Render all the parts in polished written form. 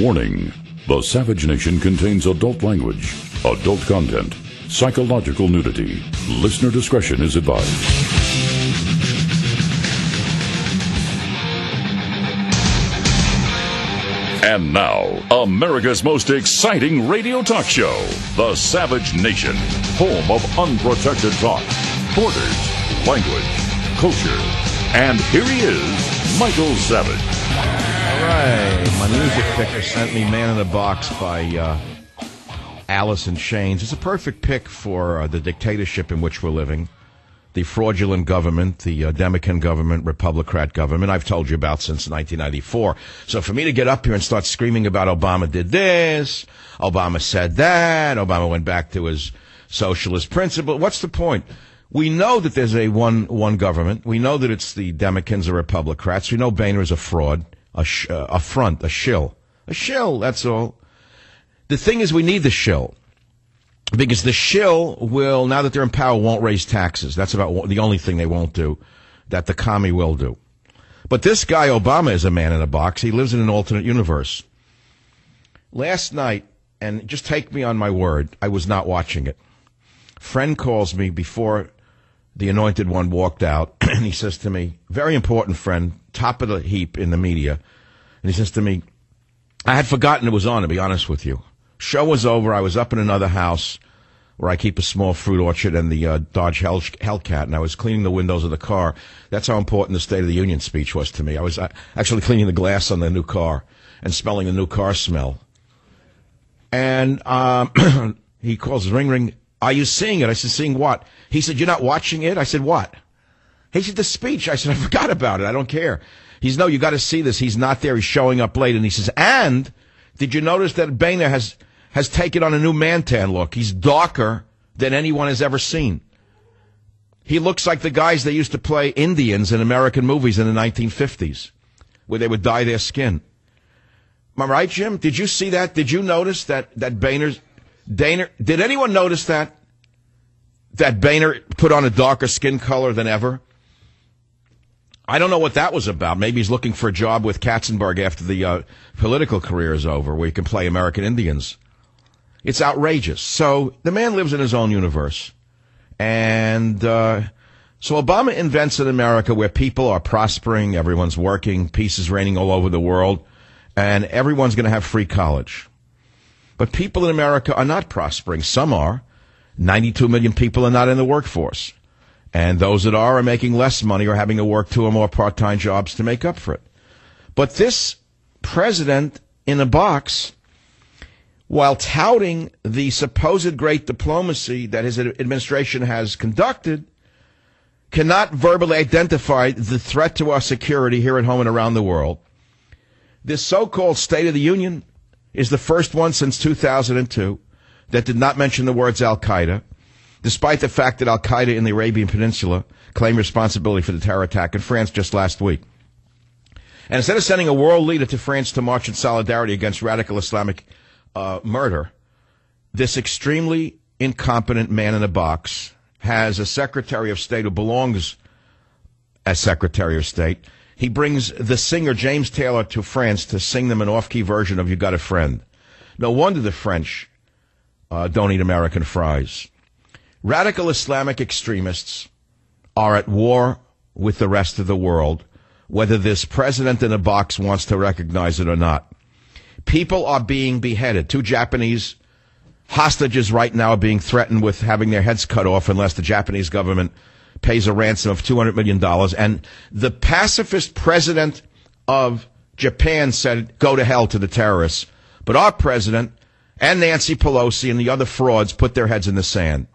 Warning: the Savage Nation contains adult language, adult content, psychological nudity. Listener discretion is advised. And now, America's most exciting radio talk show, The Savage Nation, home of unprotected talk, borders, language, culture. And here he is, Michael Savage. All right, my music picker sent me Man in a Box by Alice in Chains. It's a perfect pick for the dictatorship in which we're living, the fraudulent government, the Democrat government, Republican government I've told you about since 1994. So for me to get up here and start screaming about Obama did this, Obama said that, Obama went back to his socialist principle, what's the point? We know that there's a one government. We know that it's the Democrats or Republicans. We know Boehner is a fraud, a front, a shill. A shill, that's all. The thing is, we need the shill. Because the shill will, now that they're in power, won't raise taxes. That's about the only thing they won't do that the commie will do. But this guy, Obama, is a man in a box. He lives in an alternate universe. Last night, and just take me on my word, I was not watching it. Friend calls me before the anointed one walked out, and he says to me, very important friend, top of the heap in the media, and he says to me, I had forgotten it was on, to be honest with you. Show was over. I was up in another house where I keep a small fruit orchard and the Dodge Hellcat, and I was cleaning the windows of the car. That's how important the State of the Union speech was to me. I was actually cleaning the glass on the new car and smelling the new car smell. And he calls, ring, ring. Are you seeing it? I said, seeing what? He said, you're not watching it? I said, what? He said, the speech. I said, I forgot about it. I don't care. He said, no, you got to see this. He's not there. He's showing up late. And he says, and did you notice that Boehner has taken on a new man-tan look? He's darker than anyone has ever seen. He looks like the guys that used to play Indians in American movies in the 1950s, where they would dye their skin. Am I right, Jim? Did you see that? Did you notice that Boehner's... did anyone notice that Boehner put on a darker skin color than ever? I don't know what that was about. Maybe he's looking for a job with Katzenberg after the political career is over, where he can play American Indians. It's outrageous. So the man lives in his own universe. And so Obama invents an America where people are prospering, everyone's working, peace is reigning all over the world, and everyone's going to have free college. But people in America are not prospering. Some are. 92 million people are not in the workforce. And those that are making less money or having to work 2 or more part-time jobs to make up for it. But this president in a box, while touting the supposed great diplomacy that his administration has conducted, cannot verbally identify the threat to our security here at home and around the world. This so-called State of the Union is the first one since 2002 that did not mention the words Al-Qaeda, despite the fact that Al-Qaeda in the Arabian Peninsula claimed responsibility for the terror attack in France just last week. And instead of sending a world leader to France to march in solidarity against radical Islamic murder, this extremely incompetent man in a box has a Secretary of State who belongs as Secretary of State. He brings the singer James Taylor to France to sing them an off-key version of You Got a Friend. No wonder the French don't eat American fries. Radical Islamic extremists are at war with the rest of the world, whether this president in a box wants to recognize it or not. People are being beheaded. 2 Japanese hostages right now are being threatened with having their heads cut off unless the Japanese government pays a ransom of $200 million. And the pacifist president of Japan said, go to hell to the terrorists. But our president and Nancy Pelosi and the other frauds put their heads in the sand.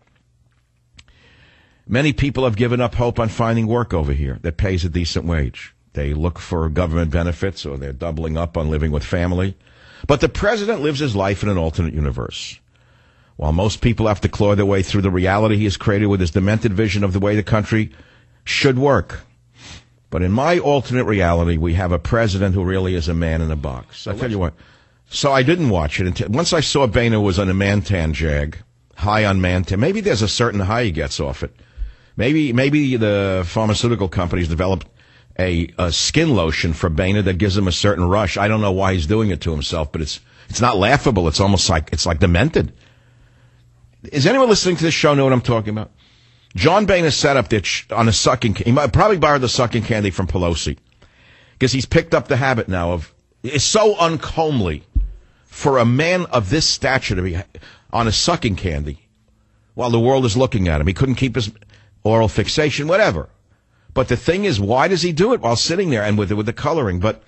Many people have given up hope on finding work over here that pays a decent wage. They look for government benefits or they're doubling up on living with family. But the president lives his life in an alternate universe. While most people have to claw their way through the reality he has created with his demented vision of the way the country should work. But in my alternate reality, we have a president who really is a man in a box. I tell you what. So I didn't watch it until once I saw Boehner was on a man-tan jag, high on man-tan. Maybe there's a certain high he gets off it. Maybe the pharmaceutical companies developed a skin lotion for Boehner that gives him a certain rush. I don't know why he's doing it to himself, but it's not laughable. It's almost like demented. Is anyone listening to this show know what I'm talking about? John Boehner sat up there on a sucking. He might probably borrowed the sucking candy from Pelosi because he's picked up the habit now of. It's so uncomely for a man of this stature to be on a sucking candy while the world is looking at him. He couldn't keep his oral fixation, whatever. But the thing is, why does he do it while sitting there and with the coloring? But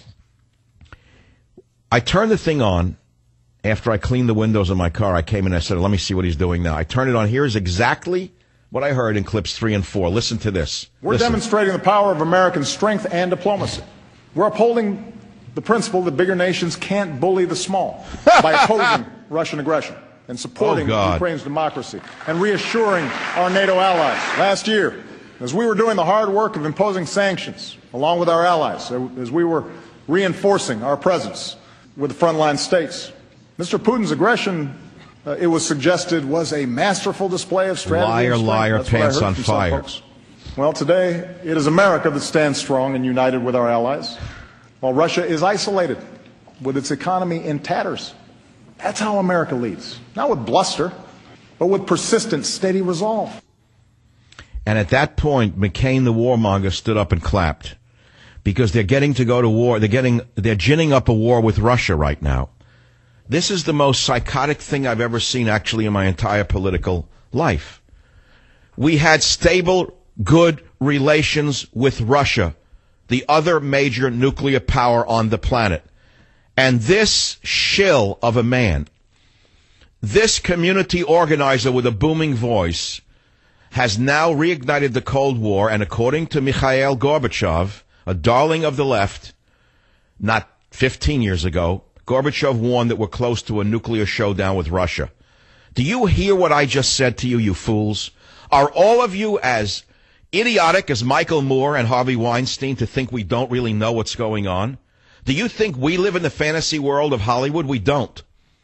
I turned the thing on after I cleaned the windows of my car. I came in and I said, let me see what he's doing now. I turned it on. Here is exactly what I heard in clips 3 and 4. Listen to this. We're demonstrating the power of American strength and diplomacy. We're upholding the principle that bigger nations can't bully the small by opposing Russian aggression and supporting Ukraine's democracy and reassuring our NATO allies. Last year, as we were doing the hard work of imposing sanctions along with our allies, as we were reinforcing our presence with the frontline states, Mr. Putin's aggression, it was suggested, was a masterful display of strategy. Liar, liar, pants on fire. Well, today, it is America that stands strong and united with our allies, while Russia is isolated with its economy in tatters. That's how America leads. Not with bluster, but with persistent, steady resolve. And at that point, McCain, the warmonger, stood up and clapped because they're getting to go to war. They're ginning up a war with Russia right now. This is the most psychotic thing I've ever seen, actually, in my entire political life. We had stable, good relations with Russia, the other major nuclear power on the planet. And this shill of a man, this community organizer with a booming voice, has now reignited the Cold War, and according to Mikhail Gorbachev, a darling of the left, not 15 years ago, Gorbachev warned that we're close to a nuclear showdown with Russia. Do you hear what I just said to you, you fools? Are all of you as idiotic as Michael Moore and Harvey Weinstein to think we don't really know what's going on? Do you think we live in the fantasy world of Hollywood? We don't.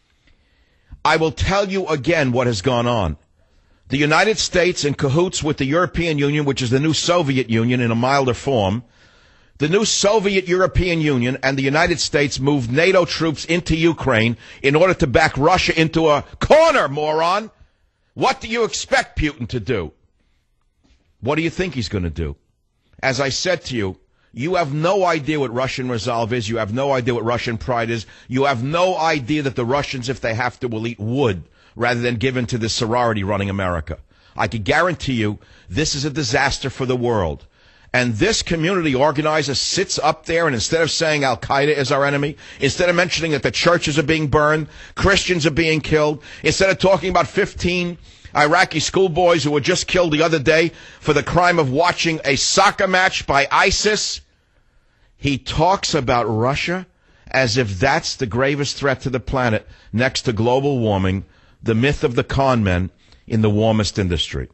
I will tell you again what has gone on. The United States, in cahoots with the European Union, which is the new Soviet Union in a milder form, the new Soviet European Union and the United States moved NATO troops into Ukraine in order to back Russia into a corner, moron. What do you expect Putin to do? What do you think he's going to do? As I said to you, you have no idea what Russian resolve is. You have no idea what Russian pride is. You have no idea that the Russians, if they have to, will eat wood rather than give in to the sorority running America. I can guarantee you this is a disaster for the world. And this community organizer sits up there and instead of saying Al-Qaeda is our enemy, instead of mentioning that the churches are being burned, Christians are being killed, instead of talking about 15 Iraqi schoolboys who were just killed the other day for the crime of watching a soccer match by ISIS, he talks about Russia as if that's the gravest threat to the planet next to global warming, the myth of the con men in the warmest industry.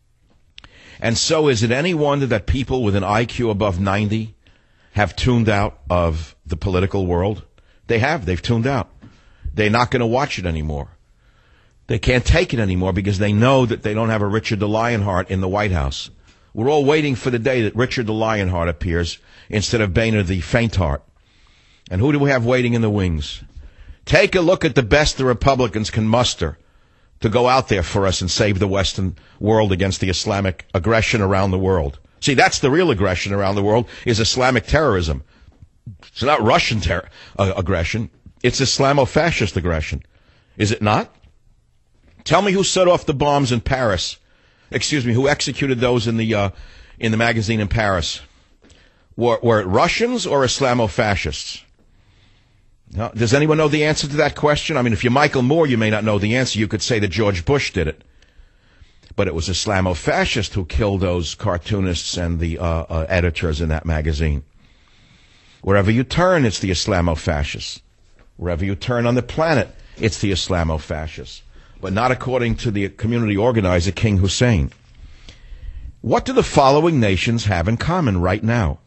And so is it any wonder that people with an IQ above 90 have tuned out of the political world? They have. They've tuned out. They're not going to watch it anymore. They can't take it anymore because they know that they don't have a Richard the Lionheart in the White House. We're all waiting for the day that Richard the Lionheart appears instead of Boehner the Faintheart. And who do we have waiting in the wings? Take a look at the best the Republicans can muster to go out there for us and save the Western world against the Islamic aggression around the world. See, that's the real aggression around the world, is Islamic terrorism. It's not Russian aggression. It's Islamo-fascist aggression. Is it not? Tell me who set off the bombs in Paris. Excuse me, who executed those in the magazine in Paris? Were it Russians or Islamo-fascists? No, does anyone know the answer to that question? I mean, if you're Michael Moore, you may not know the answer. You could say that George Bush did it. But it was Islamo-fascists who killed those cartoonists and the editors in that magazine. Wherever you turn, it's the Islamo-fascists. Wherever you turn on the planet, it's the Islamo-fascists. But not according to the community organizer, King Hussein. What do the following nations have in common right now?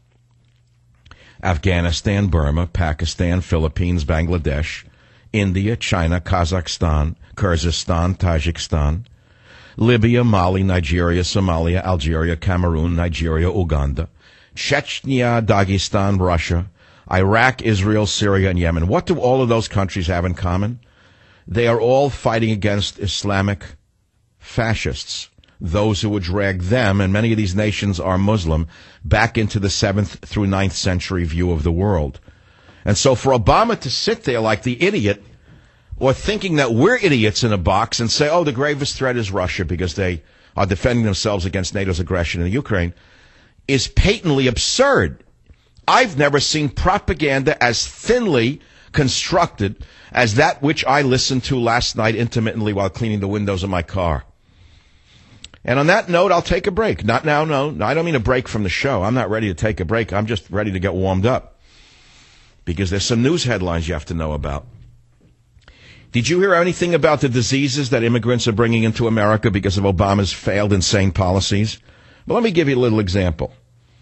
Afghanistan, Burma, Pakistan, Philippines, Bangladesh, India, China, Kazakhstan, Kyrgyzstan, Tajikistan, Libya, Mali, Nigeria, Somalia, Algeria, Cameroon, Nigeria, Uganda, Chechnya, Dagestan, Russia, Iraq, Israel, Syria, and Yemen. What do all of those countries have in common? They are all fighting against Islamic fascists, those who would drag them, and many of these nations are Muslim, back into the 7th through 9th century view of the world. And so for Obama to sit there like the idiot, or thinking that we're idiots in a box and say, oh, the gravest threat is Russia because they are defending themselves against NATO's aggression in Ukraine, is patently absurd. I've never seen propaganda as thinly constructed as that which I listened to last night intermittently while cleaning the windows of my car. And on that note, I'll take a break. Not now, no. I don't mean a break from the show. I'm not ready to take a break. I'm just ready to get warmed up. Because there's some news headlines you have to know about. Did you hear anything about the diseases that immigrants are bringing into America because of Obama's failed insane policies? Well, let me give you a little example.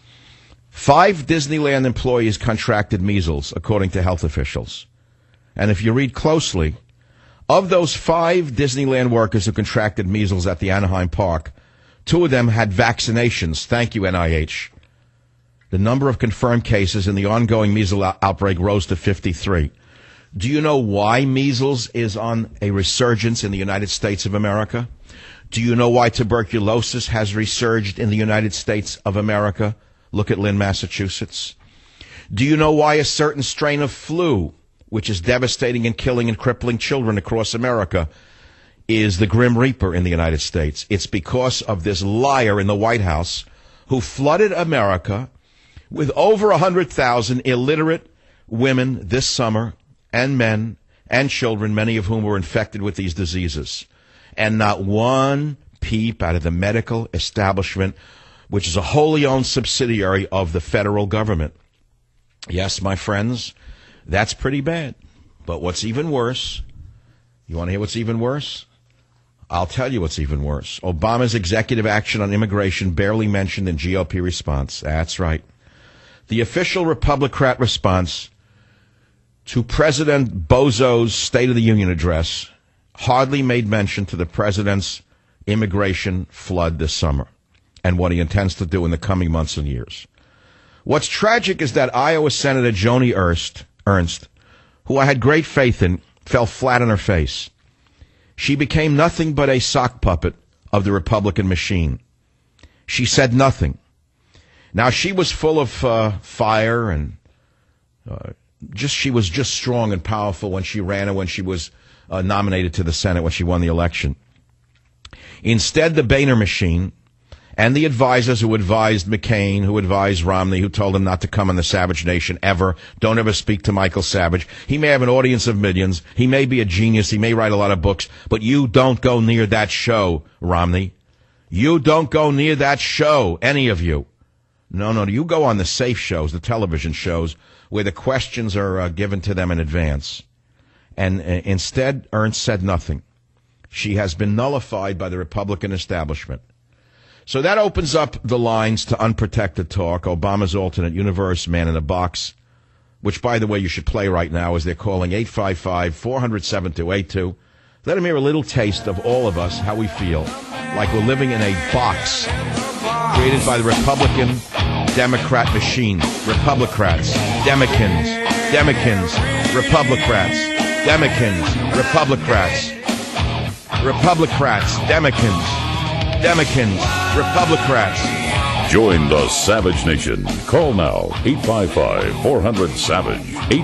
5 Disneyland employees contracted measles, according to health officials. And if you read closely, of those 5 Disneyland workers who contracted measles at the Anaheim Park, 2 of them had vaccinations. Thank you, NIH. The number of confirmed cases in the ongoing measles outbreak rose to 53. Do you know why measles is on a resurgence in the United States of America? Do you know why tuberculosis has resurged in the United States of America? Look at Lynn, Massachusetts. Do you know why a certain strain of flu, which is devastating and killing and crippling children across America, is the Grim Reaper in the United States? It's because of this liar in the White House who flooded America with over 100,000 illiterate women this summer, and men and children, many of whom were infected with these diseases. And not one peep out of the medical establishment, which is a wholly owned subsidiary of the federal government. Yes, my friends, that's pretty bad. But what's even worse, you want to hear what's even worse? I'll tell you what's even worse. Obama's executive action on immigration barely mentioned in GOP response. That's right. The official Republican response to President Bozo's State of the Union address hardly made mention to the president's immigration flood this summer and what he intends to do in the coming months and years. What's tragic is that Iowa Senator Joni Ernst, who I had great faith in, fell flat on her face. She became nothing but a sock puppet of the Republican machine. She said nothing. Now, she was full of fire and she was just strong and powerful when she ran and when she was nominated to the Senate, when she won the election. Instead, the Boehner machine and the advisors who advised McCain, who advised Romney, who told him not to come on the Savage Nation ever, don't ever speak to Michael Savage. He may have an audience of millions. He may be a genius. He may write a lot of books. But you don't go near that show, Romney. You don't go near that show, any of you. No, you go on the safe shows, the television shows, where the questions are given to them in advance. And instead, Ernst said nothing. She has been nullified by the Republican establishment. So that opens up the lines to unprotected talk, Obama's alternate universe, man in a box, which, by the way, you should play right now as they're calling 855-400-7282. Let them hear a little taste of all of us, how we feel, like we're living in a box created by the Republican Democrat machine. Republicrats, Demicans, Republicrats, Demicans, Republicrats, Demicans, Republicrats. Join the Savage Nation. Call now, 855-400-SAVAGE,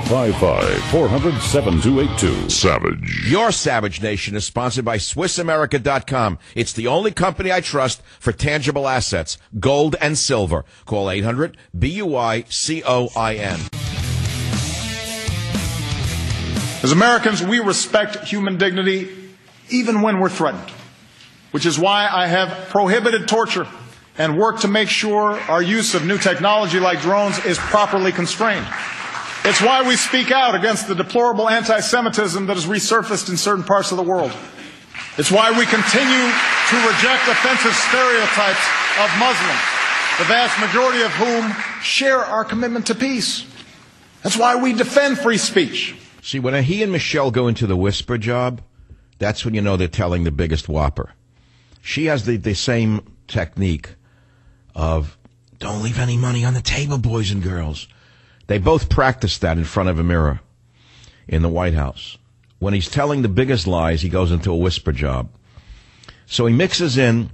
855-400-7282. Savage. Your Savage Nation is sponsored by SwissAmerica.com. It's the only company I trust for tangible assets, gold and silver. Call 800-BUI-COIN. As Americans, we respect human dignity even when we're threatened, which is why I have prohibited torture and work to make sure our use of new technology like drones is properly constrained. It's why we speak out against the deplorable anti-Semitism that has resurfaced in certain parts of the world. It's why we continue to reject offensive stereotypes of Muslims, the vast majority of whom share our commitment to peace. That's why we defend free speech. See, when he and Michelle go into the whisper job, that's when you know they're telling the biggest whopper. She has the same technique of Don't leave any money on the table, boys and girls. They both practice that in front of a mirror in the White House. When he's telling the biggest lies, he goes into a whisper job. So he mixes in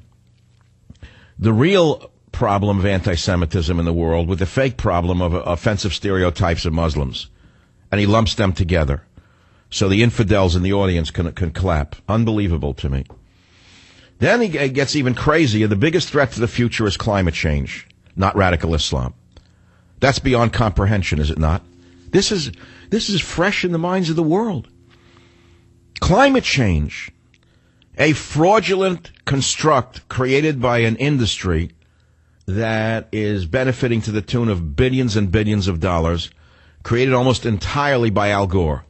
the real problem of anti-Semitism in the world with the fake problem of offensive stereotypes of Muslims. And he lumps them together. So the infidels in the audience can clap. Unbelievable to me. Then he gets even crazier. The biggest threat to the future is climate change, not radical Islam. That's beyond comprehension, is it not? This is fresh in the minds of the world. Climate change, a fraudulent construct created by an industry that is benefiting to the tune of billions and billions of dollars, created almost entirely by Al Gore,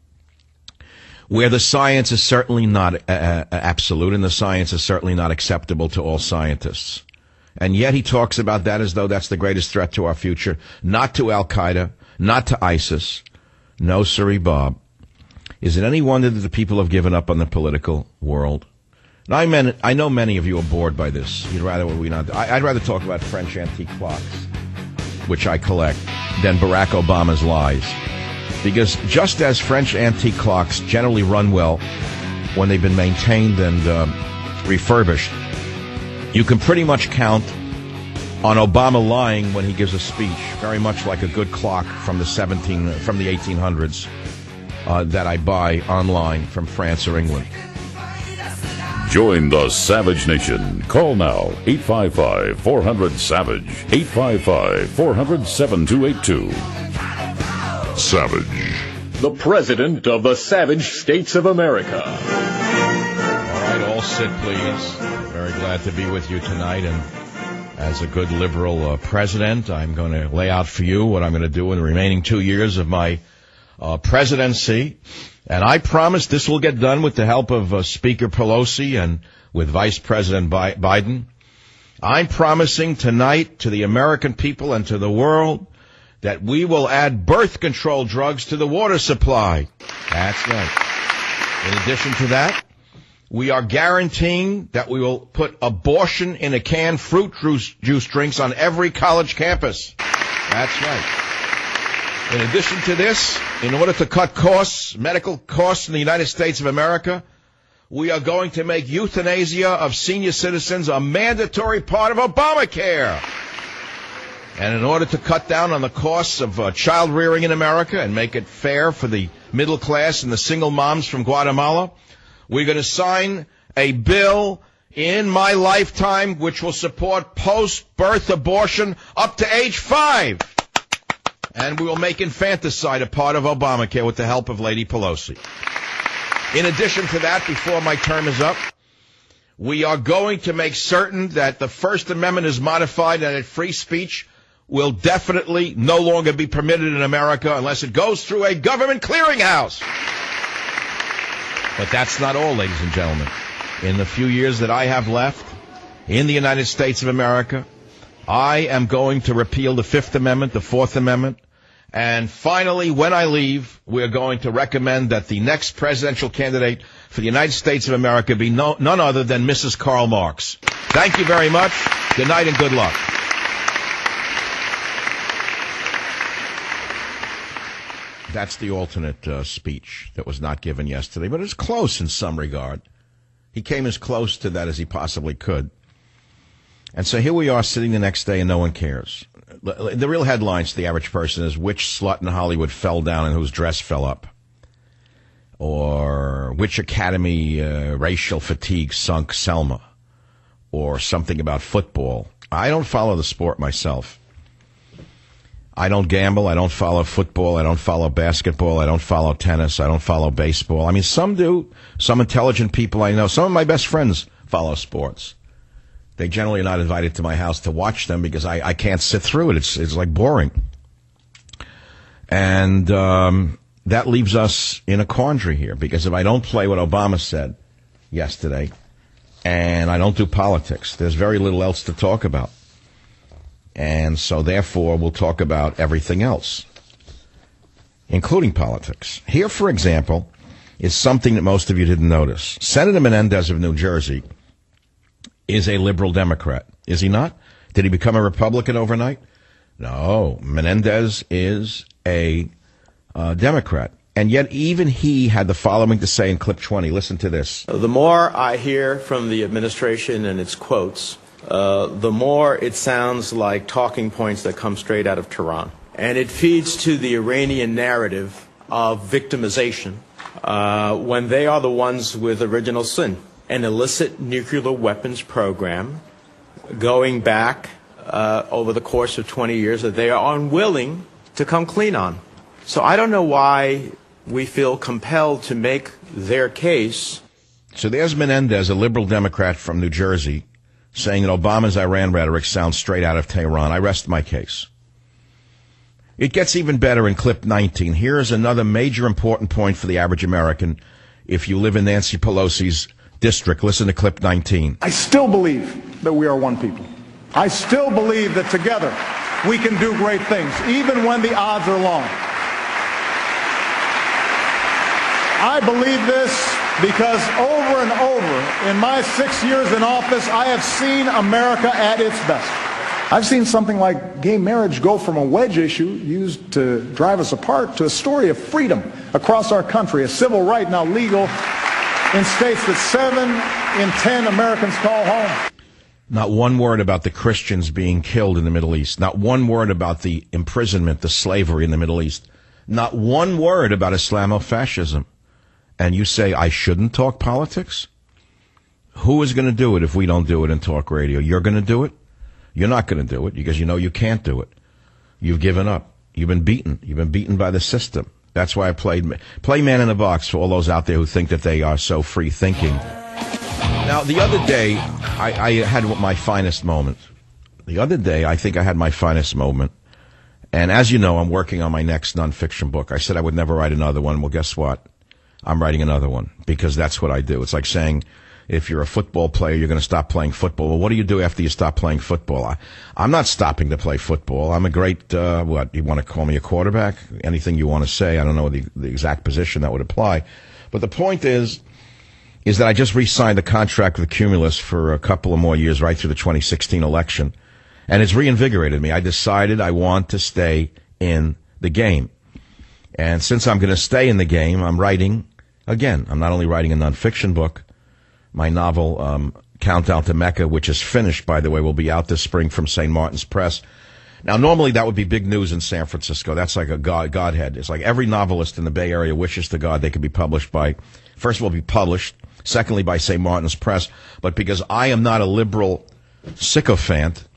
where the science is certainly not absolute and the science is certainly not acceptable to all scientists. And yet he talks about that as though that's the greatest threat to our future, not to Al-Qaeda, not to ISIS. No, sirree, Bob. Is it any wonder that the people have given up on the political world? And I know many of you are bored by this. I'd rather talk about French antique clocks, which I collect, than Barack Obama's lies. Because just as French antique clocks generally run well when they've been maintained and refurbished, you can pretty much count on Obama lying when he gives a speech, very much like a good clock from the 1800s that I buy online from France or England. Join the Savage Nation. Call now, 855-400-SAVAGE, 855-400-7282. Savage. The President of the Savage States of America. All right, all sit, please. Very glad to be with you tonight, and as a good liberal president, I'm going to lay out for you what I'm going to do in the remaining 2 years of my presidency. And I promise this will get done with the help of Speaker Pelosi and with Vice President Biden. I'm promising tonight to the American people and to the world that we will add birth control drugs to the water supply. That's right. In addition to that, we are guaranteeing that we will put abortion in a can fruit juice drinks on every college campus. That's right. In addition to this, in order to cut costs, medical costs in the United States of America, we are going to make euthanasia of senior citizens a mandatory part of Obamacare. And in order to cut down on the costs of child rearing in America and make it fair for the middle class and the single moms from Guatemala, we're going to sign a bill in my lifetime which will support post-birth abortion up to age 5. And we will make infanticide a part of Obamacare with the help of Lady Pelosi. In addition to that, before my term is up, we are going to make certain that the First Amendment is modified and that free speech will definitely no longer be permitted in America unless it goes through a government clearinghouse. But that's not all, ladies and gentlemen. In the few years that I have left in the United States of America, I am going to repeal the Fifth Amendment, the Fourth Amendment, and finally, when I leave, we're going to recommend that the next presidential candidate for the United States of America be none other than Mrs. Karl Marx. Thank you very much. Good night and good luck. That's the alternate speech that was not given yesterday, but it's close in some regard. He came as close to that as he possibly could. And so here we are sitting the next day and no one cares. The real headlines to the average person is which slut in Hollywood fell down and whose dress fell up. Or which Academy racial fatigue sunk Selma. Or something about football. I don't follow the sport myself. I don't gamble. I don't follow football. I don't follow basketball. I don't follow tennis. I don't follow baseball. I mean, some do. Some intelligent people I know. Some of my best friends follow sports. They generally are not invited to my house to watch them because I can't sit through it. It's like boring. And that leaves us in a quandary here because if I don't play what Obama said yesterday and I don't do politics, there's very little else to talk about. And so, therefore, we'll talk about everything else, including politics. Here, for example, is something that most of you didn't notice. Senator Menendez of New Jersey is a liberal Democrat, is he not? Did he become a Republican overnight? No. Menendez is a Democrat. And yet even he had the following to say in clip 20. Listen to this. The more I hear from the administration and its quotes, the more it sounds like talking points that come straight out of Tehran. And it feeds to the Iranian narrative of victimization when they are the ones with original sin. An illicit nuclear weapons program going back over the course of 20 years that they are unwilling to come clean on. So I don't know why we feel compelled to make their case. So there's Menendez, a liberal Democrat from New Jersey, saying that Obama's Iran rhetoric sounds straight out of Tehran. I rest my case. It gets even better in clip 19. Here is another major important point for the average American if you live in Nancy Pelosi's district. Listen to clip 19. I still believe that we are one people. I still believe that together we can do great things, even when the odds are long. I believe this because over and over in my 6 years in office, I have seen America at its best. I've seen something like gay marriage go from a wedge issue used to drive us apart to a story of freedom across our country, a civil right now legal in states that 7 in 10 Americans call home. Not one word about the Christians being killed in the Middle East. Not one word about the imprisonment, the slavery in the Middle East. Not one word about Islamofascism. And you say, I shouldn't talk politics? Who is going to do it if we don't do it in talk radio? You're going to do it? You're not going to do it because you know you can't do it. You've given up. You've been beaten. You've been beaten by the system. That's why I play man in the box for all those out there who think that they are so free-thinking. Now, the other day, I had my finest moment. The other day, I think I had my finest moment. And as you know, I'm working on my next nonfiction book. I said I would never write another one. Well, guess what? I'm writing another one because that's what I do. It's like saying if you're a football player, you're going to stop playing football. Well, what do you do after you stop playing football? I'm not stopping to play football. I'm a great, what, you want to call me a quarterback? Anything you want to say. I don't know the exact position that would apply. But the point is that I just re-signed the contract with Cumulus for a couple of more years right through the 2016 election. And it's reinvigorated me. I decided I want to stay in the game. And since I'm going to stay in the game, I'm writing, again, I'm not only writing a nonfiction book, my novel, Countdown to Mecca, which is finished, by the way, will be out this spring from St. Martin's Press. Now, normally that would be big news in San Francisco. That's like a godhead. It's like every novelist in the Bay Area wishes to God they could be published by, first of all, be published, secondly, by St. Martin's Press. But because I am not a liberal sycophant,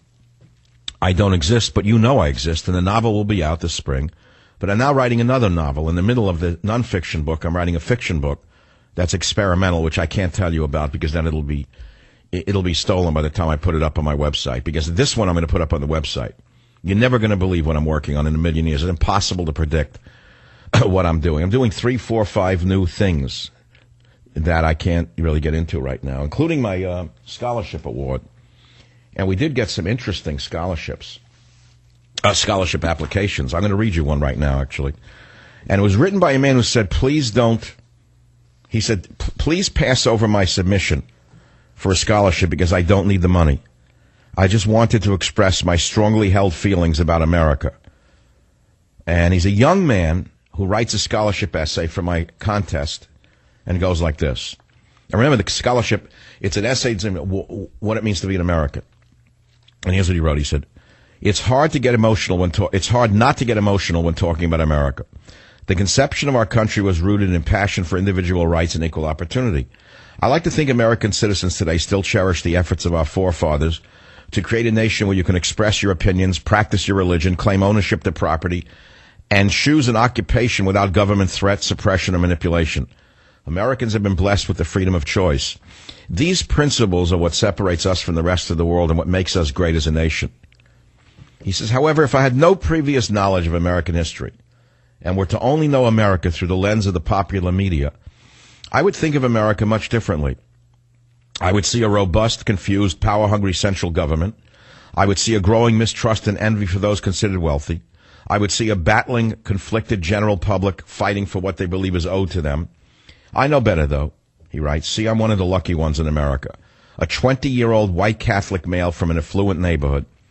I don't exist, but you know I exist, and the novel will be out this spring. But I'm now writing another novel. In the middle of the nonfiction book, I'm writing a fiction book that's experimental, which I can't tell you about because then it'll be stolen by the time I put it up on my website. Because this one I'm going to put up on the website. You're never going to believe what I'm working on in a million years. It's impossible to predict what I'm doing. I'm doing 3, 4, 5 new things that I can't really get into right now, including my scholarship award. And we did get some interesting scholarships. Scholarship applications. I'm going to read you one right now, actually. And it was written by a man who said, please pass over my submission for a scholarship because I don't need the money. I just wanted to express my strongly held feelings about America. And he's a young man who writes a scholarship essay for my contest, and it goes like this. And remember, the scholarship, it's an essay on what it means to be an American. And here's what he wrote. He said, It's hard not to get emotional when talking about America. The conception of our country was rooted in passion for individual rights and equal opportunity. I like to think American citizens today still cherish the efforts of our forefathers to create a nation where you can express your opinions, practice your religion, claim ownership to property, and choose an occupation without government threat, suppression, or manipulation. Americans have been blessed with the freedom of choice. These principles are what separates us from the rest of the world and what makes us great as a nation. He says, however, if I had no previous knowledge of American history and were to only know America through the lens of the popular media, I would think of America much differently. I would see a robust, confused, power-hungry central government. I would see a growing mistrust and envy for those considered wealthy. I would see a battling, conflicted general public fighting for what they believe is owed to them. I know better, though, he writes. See, I'm one of the lucky ones in America. A 20-year-old white Catholic male from an affluent neighborhood.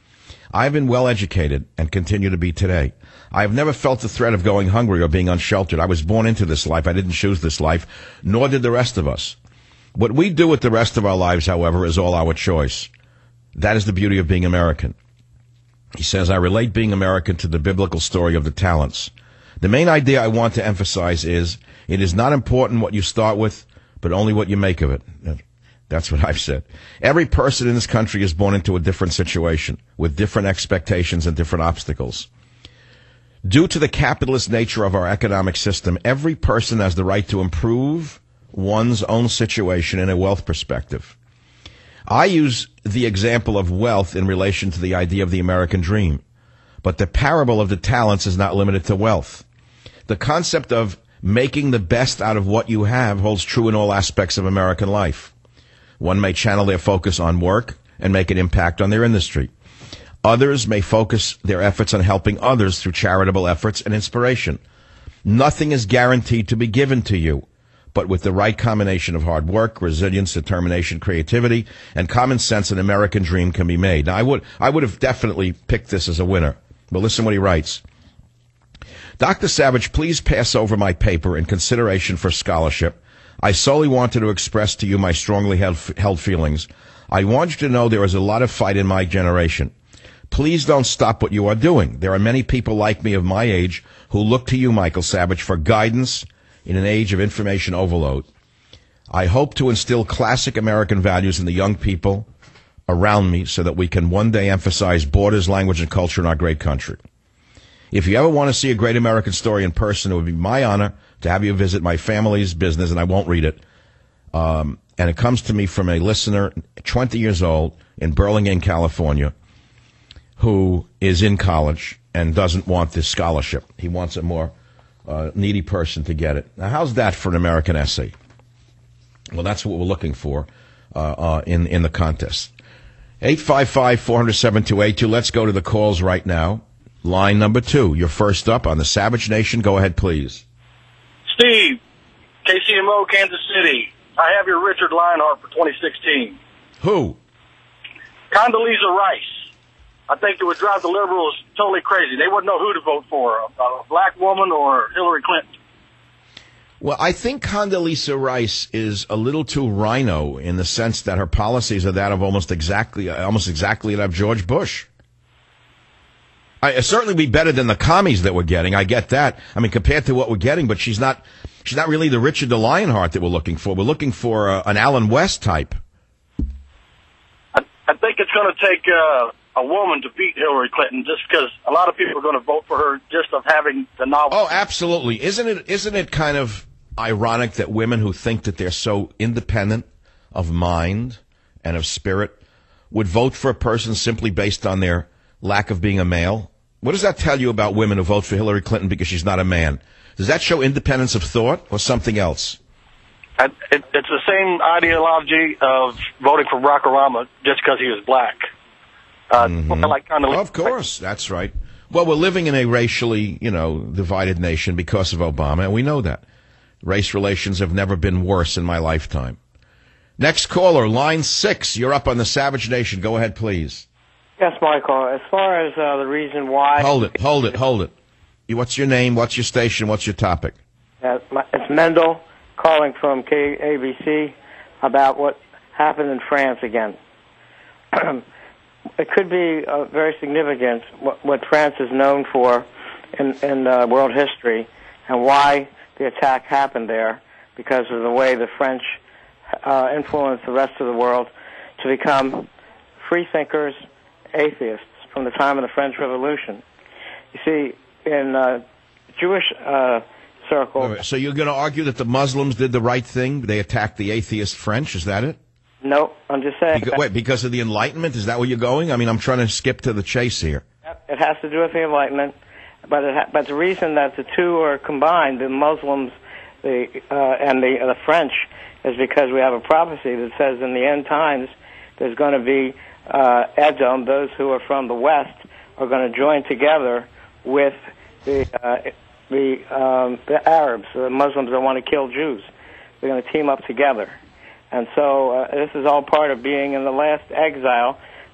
I have been well educated and continue to be today. I have never felt the threat of going hungry or being unsheltered. I was born into this life. I didn't choose this life, nor did the rest of us. What we do with the rest of our lives, however, is all our choice. That is the beauty of being American. He says, I relate being American to the biblical story of the talents. The main idea I want to emphasize is it is not important what you start with, but only what you make of it. That's what I've said. Every person in this country is born into a different situation with different expectations and different obstacles. Due to the capitalist nature of our economic system, every person has the right to improve one's own situation in a wealth perspective. I use the example of wealth in relation to the idea of the American dream, but the parable of the talents is not limited to wealth. The concept of making the best out of what you have holds true in all aspects of American life. One may channel their focus on work and make an impact on their industry. Others may focus their efforts on helping others through charitable efforts and inspiration. Nothing is guaranteed to be given to you, but with the right combination of hard work, resilience, determination, creativity, and common sense, an American dream can be made. Now, I would have definitely picked this as a winner, but listen what he writes. Dr. Savage, please pass over my paper in consideration for scholarship. I solely wanted to express to you my strongly held feelings. I want you to know there is a lot of fight in my generation. Please don't stop what you are doing. There are many people like me of my age who look to you, Michael Savage, for guidance in an age of information overload. I hope to instill classic American values in the young people around me so that we can one day emphasize borders, language, and culture in our great country. If you ever want to see a great American story in person, it would be my honor to have you visit my family's business, and I won't read it. And it comes to me from a listener, 20 years old, in Burlingame, California, who is in college and doesn't want this scholarship. He wants a more needy person to get it. Now, how's that for an American essay? Well, that's what we're looking for in the contest. 855-400-7282. Let's go to the calls right now. Line number 2. You're first up on the Savage Nation. Go ahead, please. Steve, KCMO, Kansas City. I have your Richard Lionheart for 2016. Who? Condoleezza Rice. I think it would drive the liberals totally crazy. They wouldn't know who to vote for, a black woman or Hillary Clinton. Well, I think Condoleezza Rice is a little too rhino in the sense that her policies are that of almost exactly that of George Bush. It'd certainly be better than the commies that we're getting. I get that. I mean, compared to what we're getting, but she's not really the Richard the Lionheart that we're looking for. We're looking for an Alan West type. I think it's going to take a woman to beat Hillary Clinton, just because a lot of people are going to vote for her just of having the novel. Oh, absolutely. Isn't it kind of ironic that women who think that they're so independent of mind and of spirit would vote for a person simply based on their lack of being a male? What does that tell you about women who vote for Hillary Clinton because she's not a man? Does that show independence of thought or something else? It's the same ideology of voting for Barack Obama just because he was black. Of course, that's right. Well, we're living in a racially, divided nation because of Obama, and we know that. Race relations have never been worse in my lifetime. Next caller, line 6. You're up on the Savage Nation. Go ahead, please. Yes, Michael. As far as the reason why... Hold it. What's your name? What's your station? What's your topic? It's Mendel calling from KABC about what happened in France again. It could be very significant what France is known for in world history and why the attack happened there, because of the way the French influenced the rest of the world to become free thinkers, atheists from the time of the French Revolution. You see, in Jewish circles... So you're going to argue that the Muslims did the right thing? They attacked the atheist French? Is that it? No, I'm just saying... Because of the Enlightenment? Is that where you're going? I mean, I'm trying to skip to the chase here. It has to do with the Enlightenment, but the reason that the two are combined, the Muslims and the French, is because we have a prophecy that says in the end times there's going to be Edom, those who are from the West, are going to join together with the Arabs, the Muslims that want to kill Jews. They're going to team up together. And so this is all part of being in the last exile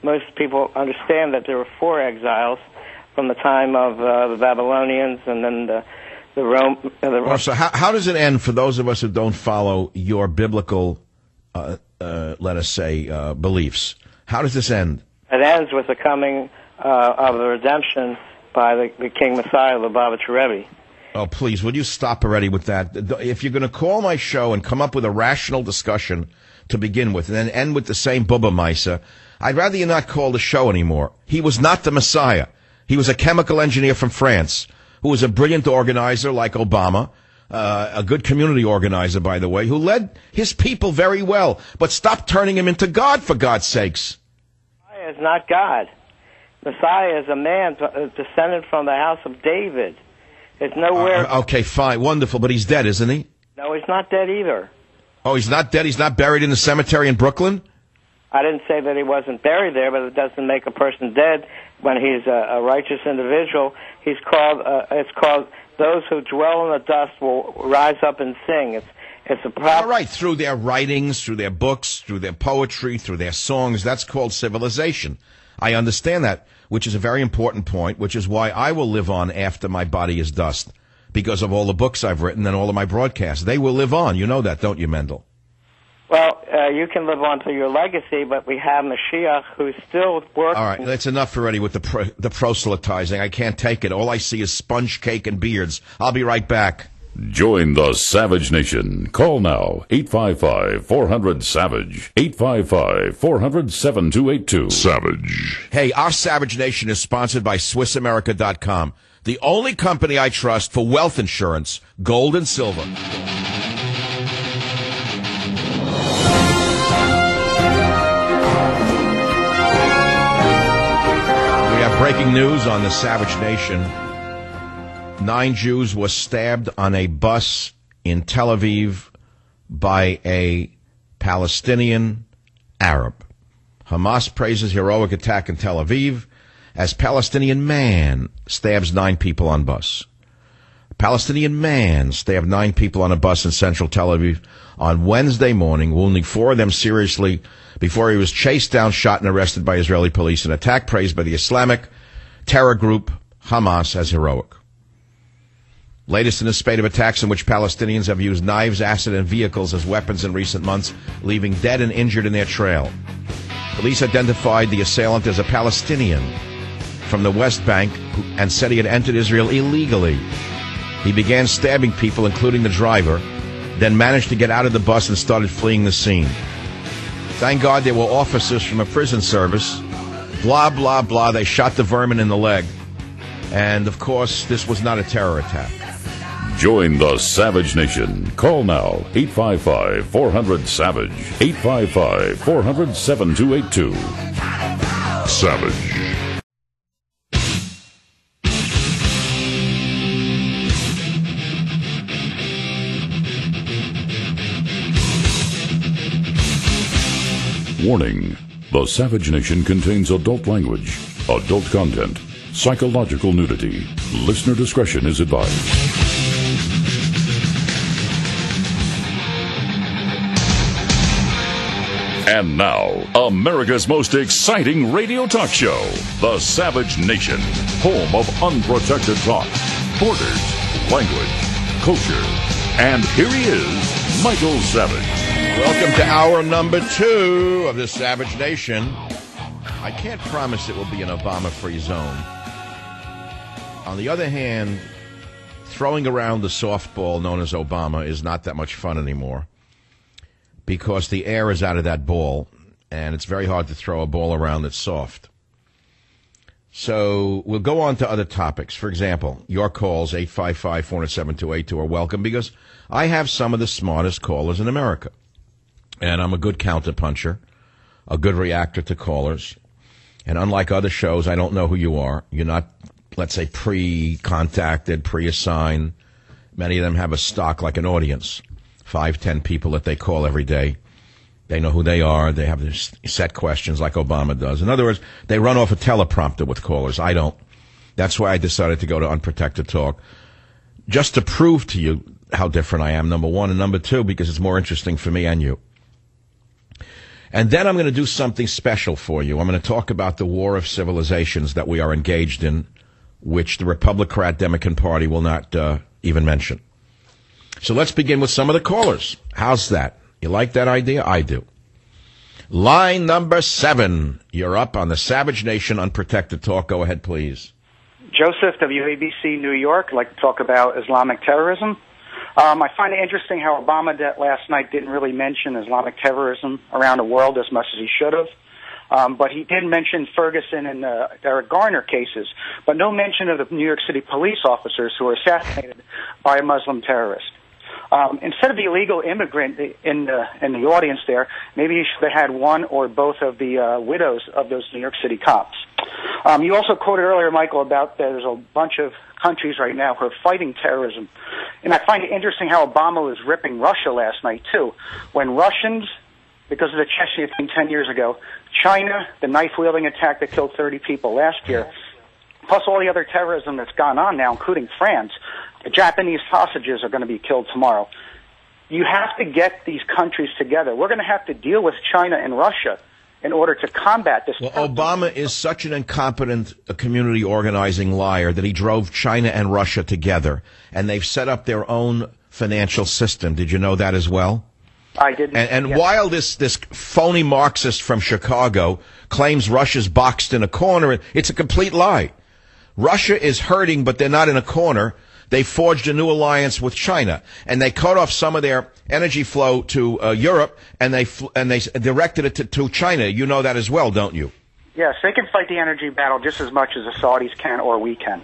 most people understand that there were 4 exiles from the time of the Babylonians and then the Rome. So how does it end for those of us who don't follow your biblical, let us say, beliefs? How does this end? It ends with the coming of the redemption by the King Messiah, Lubavitcher Rebbe. Oh, please, would you stop already with that? If you're going to call my show and come up with a rational discussion to begin with and then end with the same Bubba Misa, I'd rather you not call the show anymore. He was not the Messiah. He was a chemical engineer from France who was a brilliant organizer like Obama, a good community organizer, by the way, who led his people very well. But stop turning him into God, for God's sakes. Messiah is not God. Messiah is a man descended from the house of David. It's nowhere... okay, fine, wonderful, but he's dead, isn't he? No, he's not dead either. Oh, he's not dead? He's not buried in the cemetery in Brooklyn? I didn't say that he wasn't buried there, but it doesn't make a person dead when he's a righteous individual. He's called. It's called those who dwell in the dust will rise up and sing. It's a problem. All right, through their writings, through their books, through their poetry, through their songs. That's called civilization. I understand that, which is a very important point, which is why I will live on after my body is dust, because of all the books I've written and all of my broadcasts. They will live on. You know that, don't you, Mendel? Well, you can live on to your legacy, but we have Mashiach who's still working. All right, that's enough already with the proselytizing. I can't take it. All I see is sponge cake and beards. I'll be right back. Join the Savage Nation. Call now, 855-400-SAVAGE, 855-400-7282. Savage. Hey, our Savage Nation is sponsored by SwissAmerica.com, the only company I trust for wealth insurance, gold and silver. Breaking news on the Savage Nation. 9 Jews were stabbed on a bus in Tel Aviv by a Palestinian Arab. Hamas praises heroic attack in Tel Aviv as Palestinian man stabs 9 people on bus. A Palestinian man stabbed 9 people on a bus in central Tel Aviv on Wednesday morning, wounding 4 of them seriously before he was chased down, shot, and arrested by Israeli police. An attack praised by the Islamic terror group Hamas as heroic. Latest in a spate of attacks in which Palestinians have used knives, acid, and vehicles as weapons in recent months, leaving dead and injured in their trail. Police identified the assailant as a Palestinian from the West Bank and said he had entered Israel illegally. He began stabbing people, including the driver, then managed to get out of the bus and started fleeing the scene. Thank God there were officers from a prison service. Blah, blah, blah. They shot the vermin in the leg. And, of course, this was not a terror attack. Join the Savage Nation. Call now, 855-400-SAVAGE, 855-400-7282. Savage. Warning. The Savage Nation contains adult language, adult content, psychological nudity. Listener discretion is advised. And now, America's most exciting radio talk show, The Savage Nation, home of unprotected talk, borders, language, culture. And here he is, Michael Savage. Welcome to hour number 2 of the Savage Nation. I can't promise it will be an Obama-free zone. On the other hand, throwing around the softball known as Obama is not that much fun anymore because the air is out of that ball, and it's very hard to throw a ball around that's soft. So we'll go on to other topics. For example, your calls, 855-400-7282, are welcome because I have some of the smartest callers in America. And I'm a good counterpuncher, a good reactor to callers. And unlike other shows, I don't know who you are. You're not, let's say, pre-contacted, pre-assigned. Many of them have a stock like an audience, 5-10 people that they call every day. They know who they are. They have their set questions like Obama does. In other words, they run off a teleprompter with callers. I don't. That's why I decided to go to Unprotected Talk, just to prove to you how different I am, number one, and number two, because it's more interesting for me and you. And then I'm going to do something special for you. I'm going to talk about the war of civilizations that we are engaged in, which the Democrat Party will not even mention. So let's begin with some of the callers. How's that? You like that idea? I do. Line number 7. You're up on the Savage Nation Unprotected Talk. Go ahead, please. Joseph, WABC, New York. I'd like to talk about Islamic terrorism. I find it interesting how Obama last night didn't really mention Islamic terrorism around the world as much as he should have. But he did mention Ferguson and Eric Garner cases, but no mention of the New York City police officers who were assassinated by a Muslim terrorist. Instead of the illegal immigrant in the audience there, maybe you should have had one or both of the widows of those New York City cops. You also quoted earlier, Michael, about there's a bunch of countries right now who are fighting terrorism. And I find it interesting how Obama was ripping Russia last night, too. When Russians, because of the Chechnya thing 10 years ago, China, the knife-wielding attack that killed 30 people last year, plus all the other terrorism that's gone on now, including France, the Japanese hostages are going to be killed tomorrow. You have to get these countries together. We're going to have to deal with China and Russia in order to combat this. Well, Obama is such an incompetent community organizing liar that he drove China and Russia together, and they've set up their own financial system. Did you know that as well? I didn't. And yes. While this phony Marxist from Chicago claims Russia's boxed in a corner, it's a complete lie. Russia is hurting, but they're not in a corner. They forged a new alliance with China, and they cut off some of their energy flow to Europe, and they directed it to China. You know that as well, don't you? Yes, they can fight the energy battle just as much as the Saudis can or we can.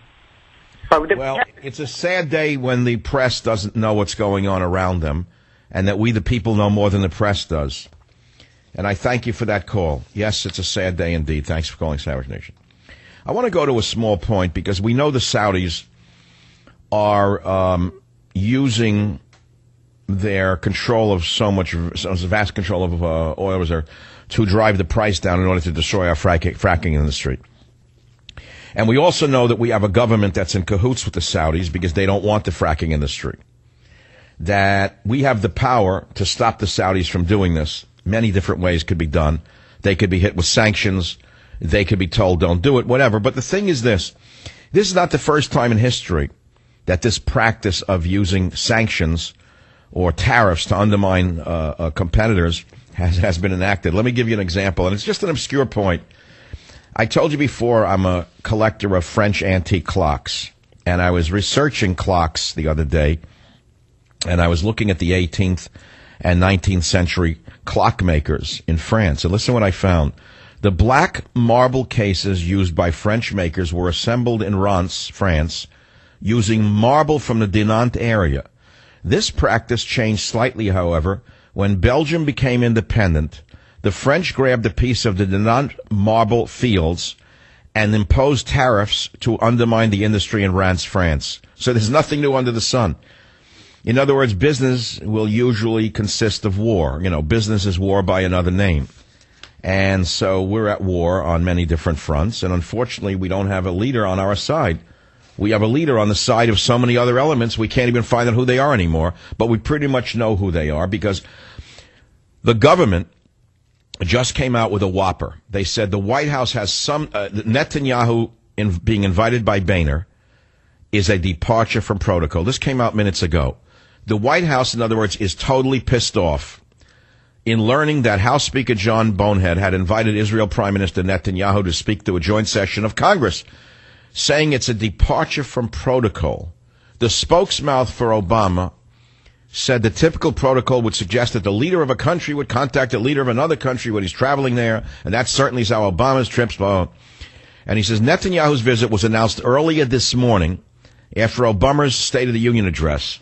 Well, it's a sad day when the press doesn't know what's going on around them, and that we, the people, know more than the press does. And I thank you for that call. Yes, it's a sad day indeed. Thanks for calling Savage Nation. I want to go to a small point because we know the Saudis are using their control of so vast control of oil reserve to drive the price down in order to destroy our fracking industry. And we also know that we have a government that's in cahoots with the Saudis because they don't want the fracking industry. That we have the power to stop the Saudis from doing this. Many different ways could be done. They could be hit with sanctions. They could be told don't do it, whatever. But the thing is this is not the first time in history that this practice of using sanctions or tariffs to undermine competitors has been enacted. Let me give you an example, and it's just an obscure point. I told you before I'm a collector of French antique clocks, and I was researching clocks the other day, and I was looking at the 18th and 19th century clockmakers in France. And listen to what I found. The black marble cases used by French makers were assembled in Reims, France, using marble from the Dinant area. This practice changed slightly, however, when Belgium became independent. The French grabbed a piece of the Dinant marble fields and imposed tariffs to undermine the industry in Reims, France. So there's nothing new under the sun. In other words, business will usually consist of war. You know, business is war by another name. And so we're at war on many different fronts, and unfortunately we don't have a leader on our side. We have a leader on the side of so many other elements, we can't even find out who they are anymore. But we pretty much know who they are because the government just came out with a whopper. They said the White House has Netanyahu being invited by Boehner is a departure from protocol. This came out minutes ago. The White House, in other words, is totally pissed off in learning that House Speaker John Bonehead had invited Israel Prime Minister Netanyahu to speak to a joint session of Congress, saying it's a departure from protocol. The spokesmouth for Obama said the typical protocol would suggest that the leader of a country would contact the leader of another country when he's traveling there, and that certainly is how Obama's trips go. And he says Netanyahu's visit was announced earlier this morning after Obama's State of the Union address.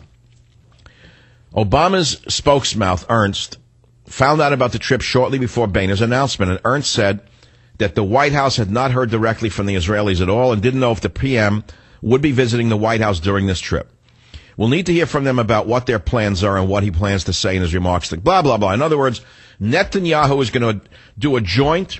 Obama's spokesmouth, Ernst, found out about the trip shortly before Boehner's announcement, and Ernst said that the White House had not heard directly from the Israelis at all and didn't know if the PM would be visiting the White House during this trip. We'll need to hear from them about what their plans are and what he plans to say in his remarks. Blah, blah, blah. In other words, Netanyahu is going to do a joint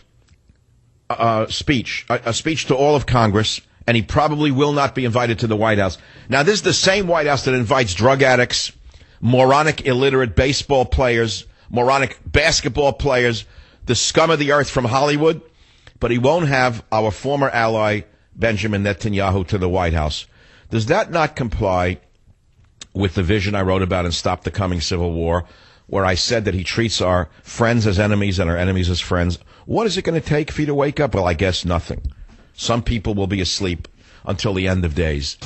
speech, a speech to all of Congress, and he probably will not be invited to the White House. Now, this is the same White House that invites drug addicts, moronic, illiterate baseball players, moronic basketball players, the scum of the earth from Hollywood, but he won't have our former ally, Benjamin Netanyahu, to the White House. Does that not comply with the vision I wrote about in Stop the Coming Civil War, where I said that he treats our friends as enemies and our enemies as friends? What is it going to take for you to wake up? Well, I guess nothing. Some people will be asleep until the end of days.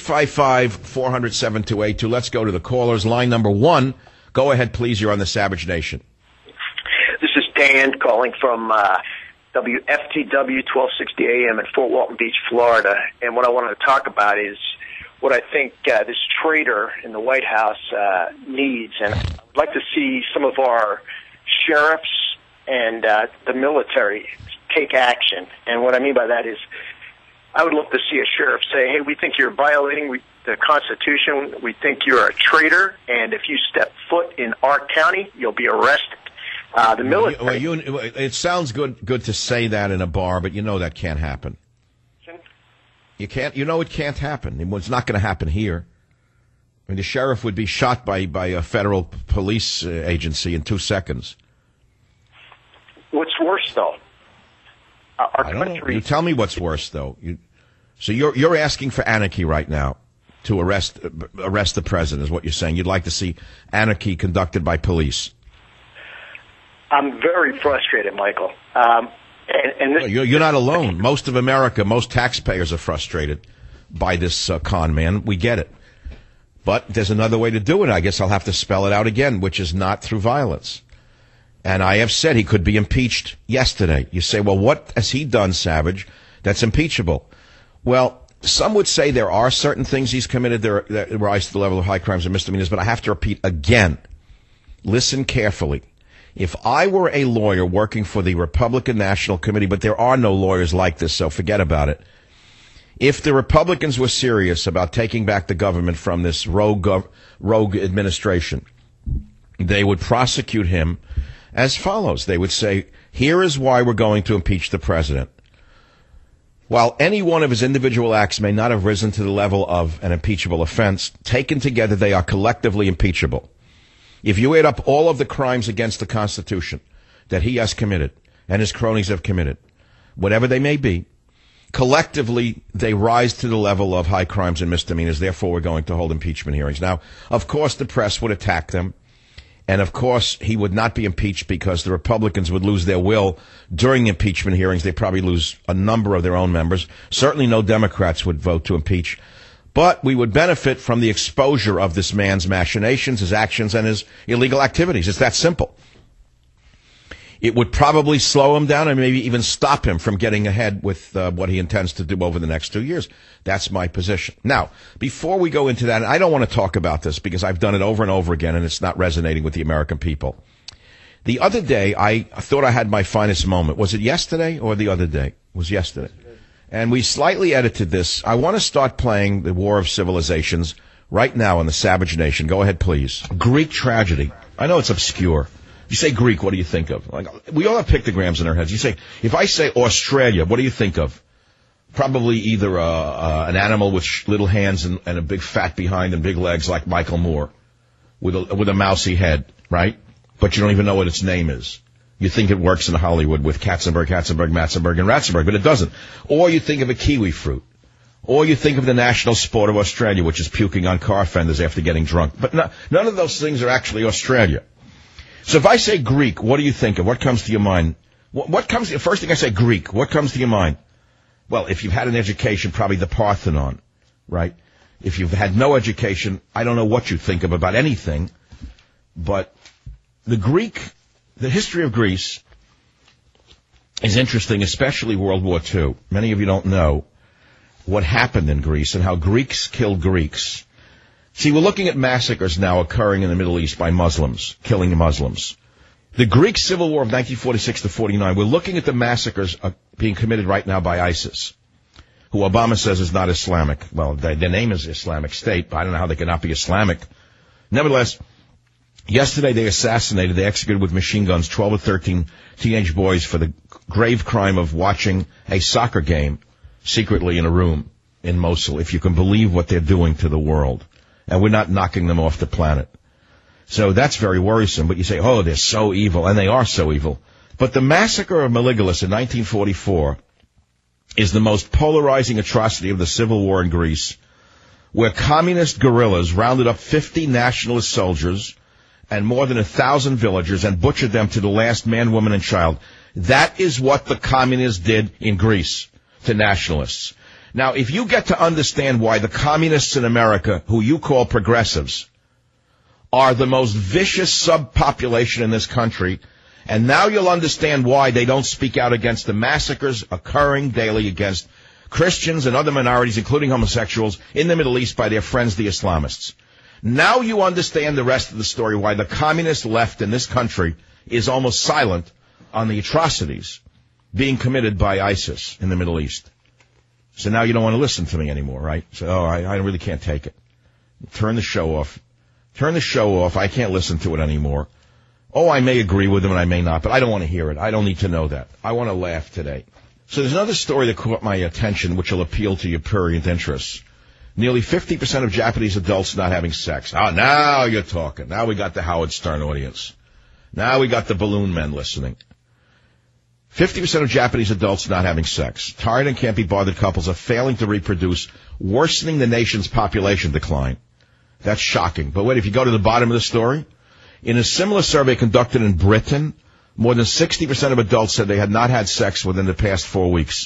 855-400-7282. Let's go to the callers. Line number 1. Go ahead, please. You're on the Savage Nation. This is Dan calling from WFTW 1260 AM in Fort Walton Beach, Florida. And what I wanted to talk about is what I think this traitor in the White House needs. And I'd like to see some of our sheriffs and the military take action. And what I mean by that is I would love to see a sheriff say, hey, we think you're violating the Constitution. We think you're a traitor. And if you step foot in our county, you'll be arrested. The military. It sounds good to say that in a bar, but you know that can't happen. You can't. You know it can't happen. It's not going to happen here. I mean, the sheriff would be shot by a federal police agency in 2 seconds. What's worse, though? Our I don't country. know. You tell me what's worse, though. So you're asking for anarchy right now to arrest the president, is what you're saying. You'd like to see anarchy conducted by police. I'm very frustrated, Michael. You're not alone. Most of America, most taxpayers are frustrated by this con man. We get it. But there's another way to do it. I guess I'll have to spell it out again, which is not through violence. And I have said he could be impeached yesterday. You say, well, what has he done, Savage, that's impeachable? Well, some would say there are certain things he's committed that rise to the level of high crimes and misdemeanors, but I have to repeat again, listen carefully. If I were a lawyer working for the Republican National Committee, but there are no lawyers like this, so forget about it. If the Republicans were serious about taking back the government from this rogue administration, they would prosecute him as follows. They would say, here is why we're going to impeach the president. While any one of his individual acts may not have risen to the level of an impeachable offense, taken together they are collectively impeachable. If you add up all of the crimes against the Constitution that he has committed and his cronies have committed, whatever they may be, collectively they rise to the level of high crimes and misdemeanors. Therefore, we're going to hold impeachment hearings. Now, of course, the press would attack them. And, of course, he would not be impeached because the Republicans would lose their will during impeachment hearings. They'd probably lose a number of their own members. Certainly no Democrats would vote to impeach. But we would benefit from the exposure of this man's machinations, his actions, and his illegal activities. It's that simple. It would probably slow him down and maybe even stop him from getting ahead with what he intends to do over the next 2 years. That's my position. Now, before we go into that, and I don't want to talk about this because I've done it over and over again and it's not resonating with the American people. The other day, I thought I had my finest moment. Was it yesterday or the other day? It was yesterday. And we slightly edited this. I want to start playing the War of Civilizations right now in the Savage Nation. Go ahead, please. Greek tragedy. I know it's obscure. You say Greek, what do you think of? Like, we all have pictograms in our heads. You say, if I say Australia, what do you think of? Probably either an animal with little hands and a big fat behind and big legs like Michael Moore with a mousy head, right? But you don't even know what its name is. You think it works in Hollywood with Katzenberg, Matzenberg, and Ratzenberg, but it doesn't. Or you think of a kiwi fruit. Or you think of the national sport of Australia, which is puking on car fenders after getting drunk. But none of those things are actually Australia. So if I say Greek, what do you think of? What comes to your mind? What comes to, first thing I say Greek, what comes to your mind? Well, if you've had an education, probably the Parthenon, right? If you've had no education, I don't know what you think of about anything. But the history of Greece is interesting, especially World War II. Many of you don't know what happened in Greece and how Greeks killed Greeks. See, we're looking at massacres now occurring in the Middle East by Muslims, killing Muslims. The Greek Civil War of 1946 to 49, we're looking at the massacres being committed right now by ISIS, who Obama says is not Islamic. Well, their name is Islamic State, but I don't know how they cannot be Islamic. Nevertheless, yesterday they executed with machine guns 12 or 13 teenage boys for the grave crime of watching a soccer game secretly in a room in Mosul, if you can believe what they're doing to the world. And we're not knocking them off the planet. So that's very worrisome. But you say, oh, they're so evil, and they are so evil. But the massacre of Melegalis in 1944 is the most polarizing atrocity of the civil war in Greece, where communist guerrillas rounded up 50 nationalist soldiers and more than 1,000 villagers and butchered them to the last man, woman, and child. That is what the communists did in Greece to nationalists. Now, if you get to understand why the communists in America, who you call progressives, are the most vicious subpopulation in this country, and now you'll understand why they don't speak out against the massacres occurring daily against Christians and other minorities, including homosexuals, in the Middle East by their friends, the Islamists. Now you understand the rest of the story, why the communist left in this country is almost silent on the atrocities being committed by ISIS in the Middle East. So now you don't want to listen to me anymore, right? So, I really can't take it. Turn the show off. Turn the show off. I can't listen to it anymore. Oh, I may agree with them and I may not, but I don't want to hear it. I don't need to know that. I want to laugh today. So there's another story that caught my attention, which will appeal to your prurient interests. Nearly 50% of Japanese adults not having sex. Oh, now you're talking. Now we got the Howard Stern audience. Now we got the balloon men listening. 50% of Japanese adults not having sex. Tired and can't be bothered couples are failing to reproduce, worsening the nation's population decline. That's shocking. But wait, if you go to the bottom of the story, in a similar survey conducted in Britain, more than 60% of adults said they had not had sex within the past 4 weeks.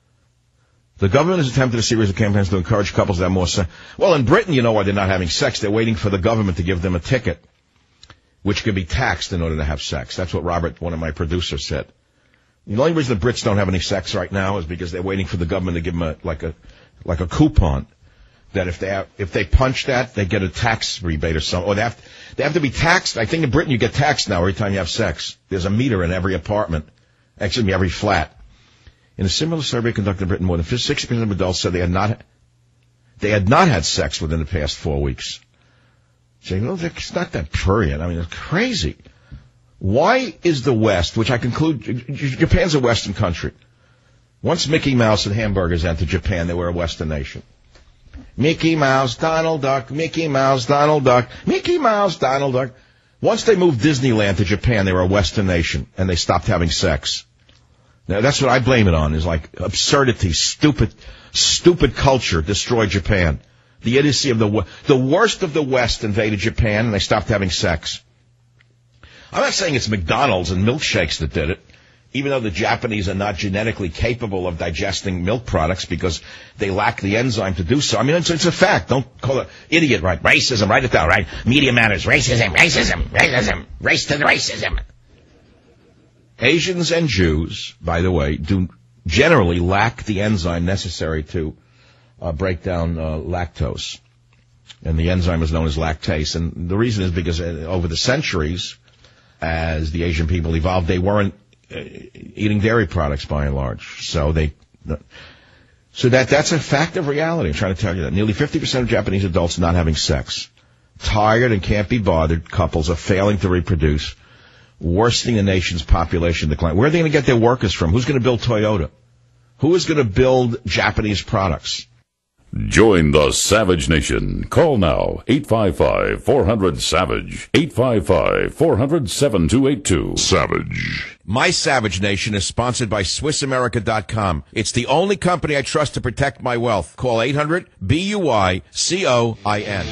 The government has attempted a series of campaigns to encourage couples to have more sex. Well, in Britain, you know why they're not having sex. They're waiting for the government to give them a ticket, which could be taxed in order to have sex. That's what Robert, one of my producers, said. The only reason the Brits don't have any sex right now is because they're waiting for the government to give them like a coupon. That if they punch that, they get a tax rebate or something. Or they have to be taxed. I think in Britain you get taxed now every time you have sex. There's a meter in every apartment. Actually, every flat. In a similar survey conducted in Britain, more than 60% of adults said they had not had sex within the past 4 weeks. Saying, no, it's not that prurient. I mean, it's crazy. Why is the West, which I conclude, Japan's a Western country. Once Mickey Mouse and hamburgers entered Japan, they were a Western nation. Mickey Mouse, Donald Duck, Mickey Mouse, Donald Duck, Mickey Mouse, Donald Duck. Once they moved Disneyland to Japan, they were a Western nation, and they stopped having sex. Now, that's what I blame it on, is like absurdity, stupid culture destroyed Japan. The idiocy of the worst of the West invaded Japan, and they stopped having sex. I'm not saying it's McDonald's and milkshakes that did it, even though the Japanese are not genetically capable of digesting milk products because they lack the enzyme to do so. I mean, it's a fact. Don't call it idiot, right? Racism, write it down, right? Media matters. Racism. Race to the racism. Asians and Jews, by the way, do generally lack the enzyme necessary to break down lactose. And the enzyme is known as lactase. And the reason is because over the centuries, as the Asian people evolved, they weren't eating dairy products by and large. So that's a fact of reality. I'm trying to tell you that. Nearly 50% of Japanese adults not having sex. Tired and can't be bothered couples are failing to reproduce, worsening the nation's population decline. Where are they going to get their workers from? Who's going to build Toyota? Who is going to build Japanese products? Join the Savage Nation. Call now, 855-400-SAVAGE, 855-400-7282. Savage. My Savage Nation is sponsored by SwissAmerica.com. It's the only company I trust to protect my wealth. Call 800-BUY-COIN.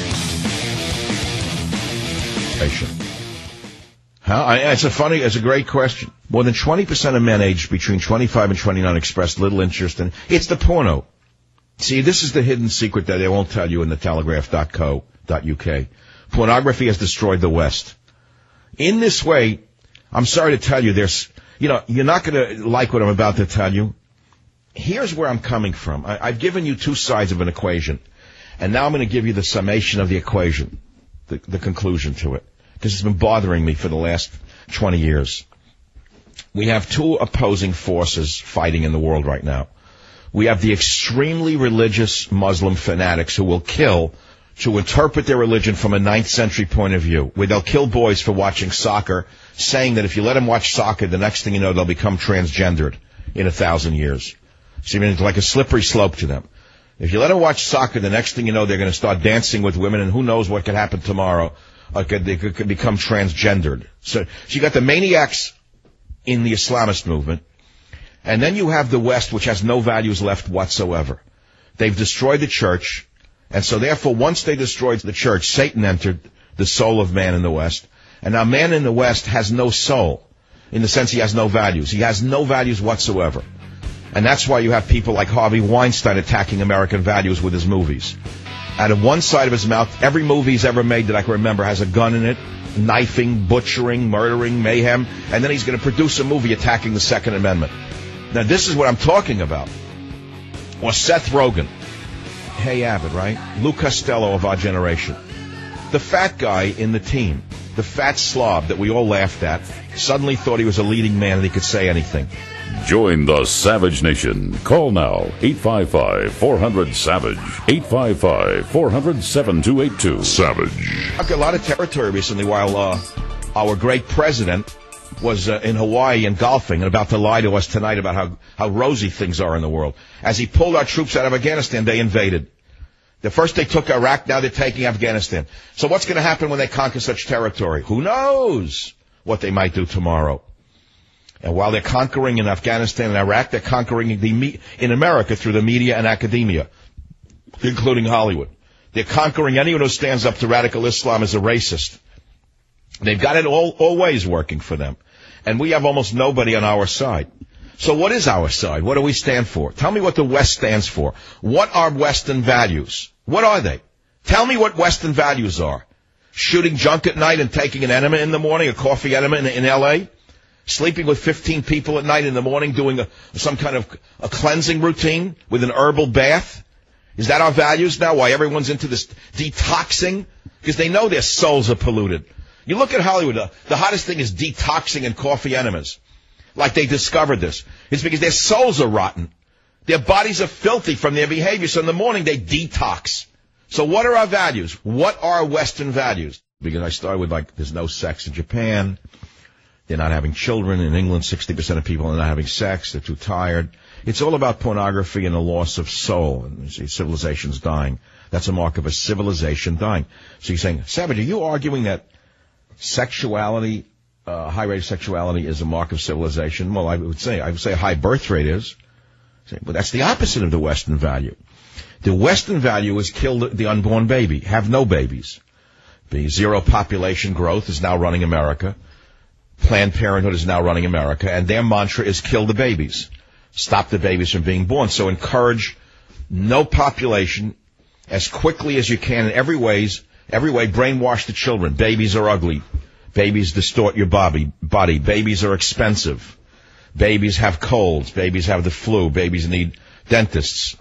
It's a great question. More than 20% of men aged between 25 and 29 expressed little interest in it's the porno. See, this is the hidden secret that they won't tell you in the telegraph.co.uk. Pornography has destroyed the West. In this way, I'm sorry to tell you, you're not going to like what I'm about to tell you. Here's where I'm coming from. I've given you two sides of an equation, and now I'm going to give you the summation of the equation, the conclusion to it, because it's been bothering me for the last 20 years. We have two opposing forces fighting in the world right now. We have the extremely religious Muslim fanatics who will kill to interpret their religion from a 9th century point of view, where they'll kill boys for watching soccer, saying that if you let them watch soccer, the next thing you know, they'll become transgendered in 1,000 years. So I mean, it's like a slippery slope to them. If you let them watch soccer, the next thing you know, they're going to start dancing with women, and who knows what could happen tomorrow. they could become transgendered. So you got the maniacs in the Islamist movement, and then you have the West, which has no values left whatsoever. They've destroyed the church, and so therefore once they destroyed the church, Satan entered the soul of man in the West. And now man in the West has no soul, in the sense he has no values. He has no values whatsoever. And that's why you have people like Harvey Weinstein attacking American values with his movies. Out of one side of his mouth, every movie he's ever made that I can remember has a gun in it, knifing, butchering, murdering, mayhem, and then he's going to produce a movie attacking the Second Amendment. Now this is what I'm talking about. Or Seth Rogen. Hey Abbott, right? Lou Costello of our generation. The fat guy in the team. The fat slob that we all laughed at suddenly thought he was a leading man and he could say anything. Join the Savage Nation. Call now, 855-400-SAVAGE. 855-400-7282. Savage. I've got a lot of territory recently while our great president was in Hawaii and golfing and about to lie to us tonight about how rosy things are in the world. As he pulled our troops out of Afghanistan, they invaded. The first they took Iraq, now they're taking Afghanistan. So what's going to happen when they conquer such territory? Who knows what they might do tomorrow? And while they're conquering in Afghanistan and Iraq, they're conquering in America through the media and academia, including Hollywood. They're conquering anyone who stands up to radical Islam as a racist. They've got it all ways working for them. And we have almost nobody on our side. So what is our side? What do we stand for? Tell me what the West stands for. What are Western values? What are they? Tell me what Western values are. Shooting junk at night and taking an enema in the morning, a coffee enema in L.A.? Sleeping with 15 people at night in the morning, doing some kind of a cleansing routine with an herbal bath? Is that our values now? Why everyone's into this detoxing? Because they know their souls are polluted. You look at Hollywood, the hottest thing is detoxing and coffee enemas. Like they discovered this. It's because their souls are rotten. Their bodies are filthy from their behavior. So in the morning they detox. So what are our values? What are Western values? Because I started with there's no sex in Japan. They're not having children. In England, 60% of people are not having sex. They're too tired. It's all about pornography and the loss of soul. And you see, civilization's dying. That's a mark of a civilization dying. So you're saying, Savage, are you arguing that sexuality, high rate of sexuality is a mark of civilization? Well, I would say a high birth rate is. But that's the opposite of the Western value. The Western value is kill the unborn baby, have no babies. The zero population growth is now running America. Planned Parenthood is now running America, and their mantra is kill the babies. Stop the babies from being born. So encourage no population as quickly as you can in every way, brainwash the children. Babies are ugly. Babies distort your body. Babies are expensive. Babies have colds. Babies have the flu. Babies need dentists.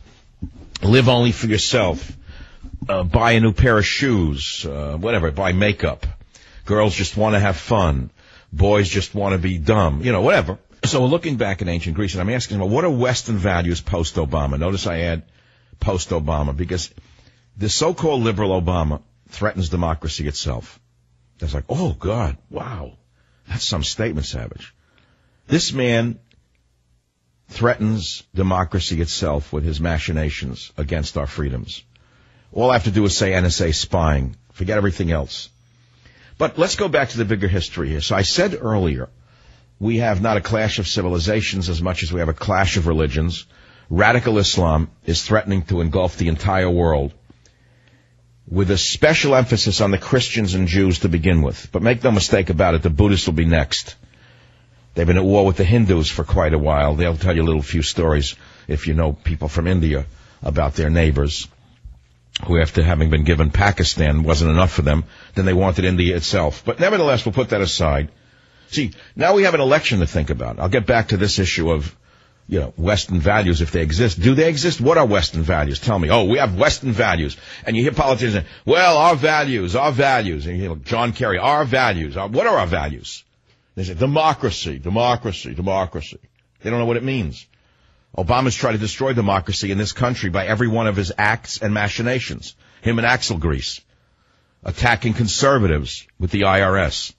Live only for yourself. Buy a new pair of shoes. Whatever. Buy makeup. Girls just want to have fun. Boys just want to be dumb. Whatever. So we're looking back in ancient Greece, and I'm asking, what are Western values post-Obama? Notice I add post-Obama, because the so-called liberal Obama threatens democracy itself. That's like, oh, God, wow. That's some statement, Savage. This man threatens democracy itself with his machinations against our freedoms. All I have to do is say NSA spying. Forget everything else. But let's go back to the bigger history here. So I said earlier, we have not a clash of civilizations as much as we have a clash of religions. Radical Islam is threatening to engulf the entire world, with a special emphasis on the Christians and Jews to begin with. But make no mistake about it, the Buddhists will be next. They've been at war with the Hindus for quite a while. They'll tell you a little few stories, if you know people from India, about their neighbors, who after having been given Pakistan wasn't enough for them, then they wanted India itself. But nevertheless, we'll put that aside. See, now we have an election to think about. I'll get back to this issue of, Western values, if they exist. Do they exist? What are Western values? Tell me. Oh, we have Western values. And you hear politicians say, well, our values. And you hear John Kerry, our values. What are our values? They say, democracy. They don't know what it means. Obama's tried to destroy democracy in this country by every one of his acts and machinations. Him and Axel Grease. Attacking conservatives with the IRS.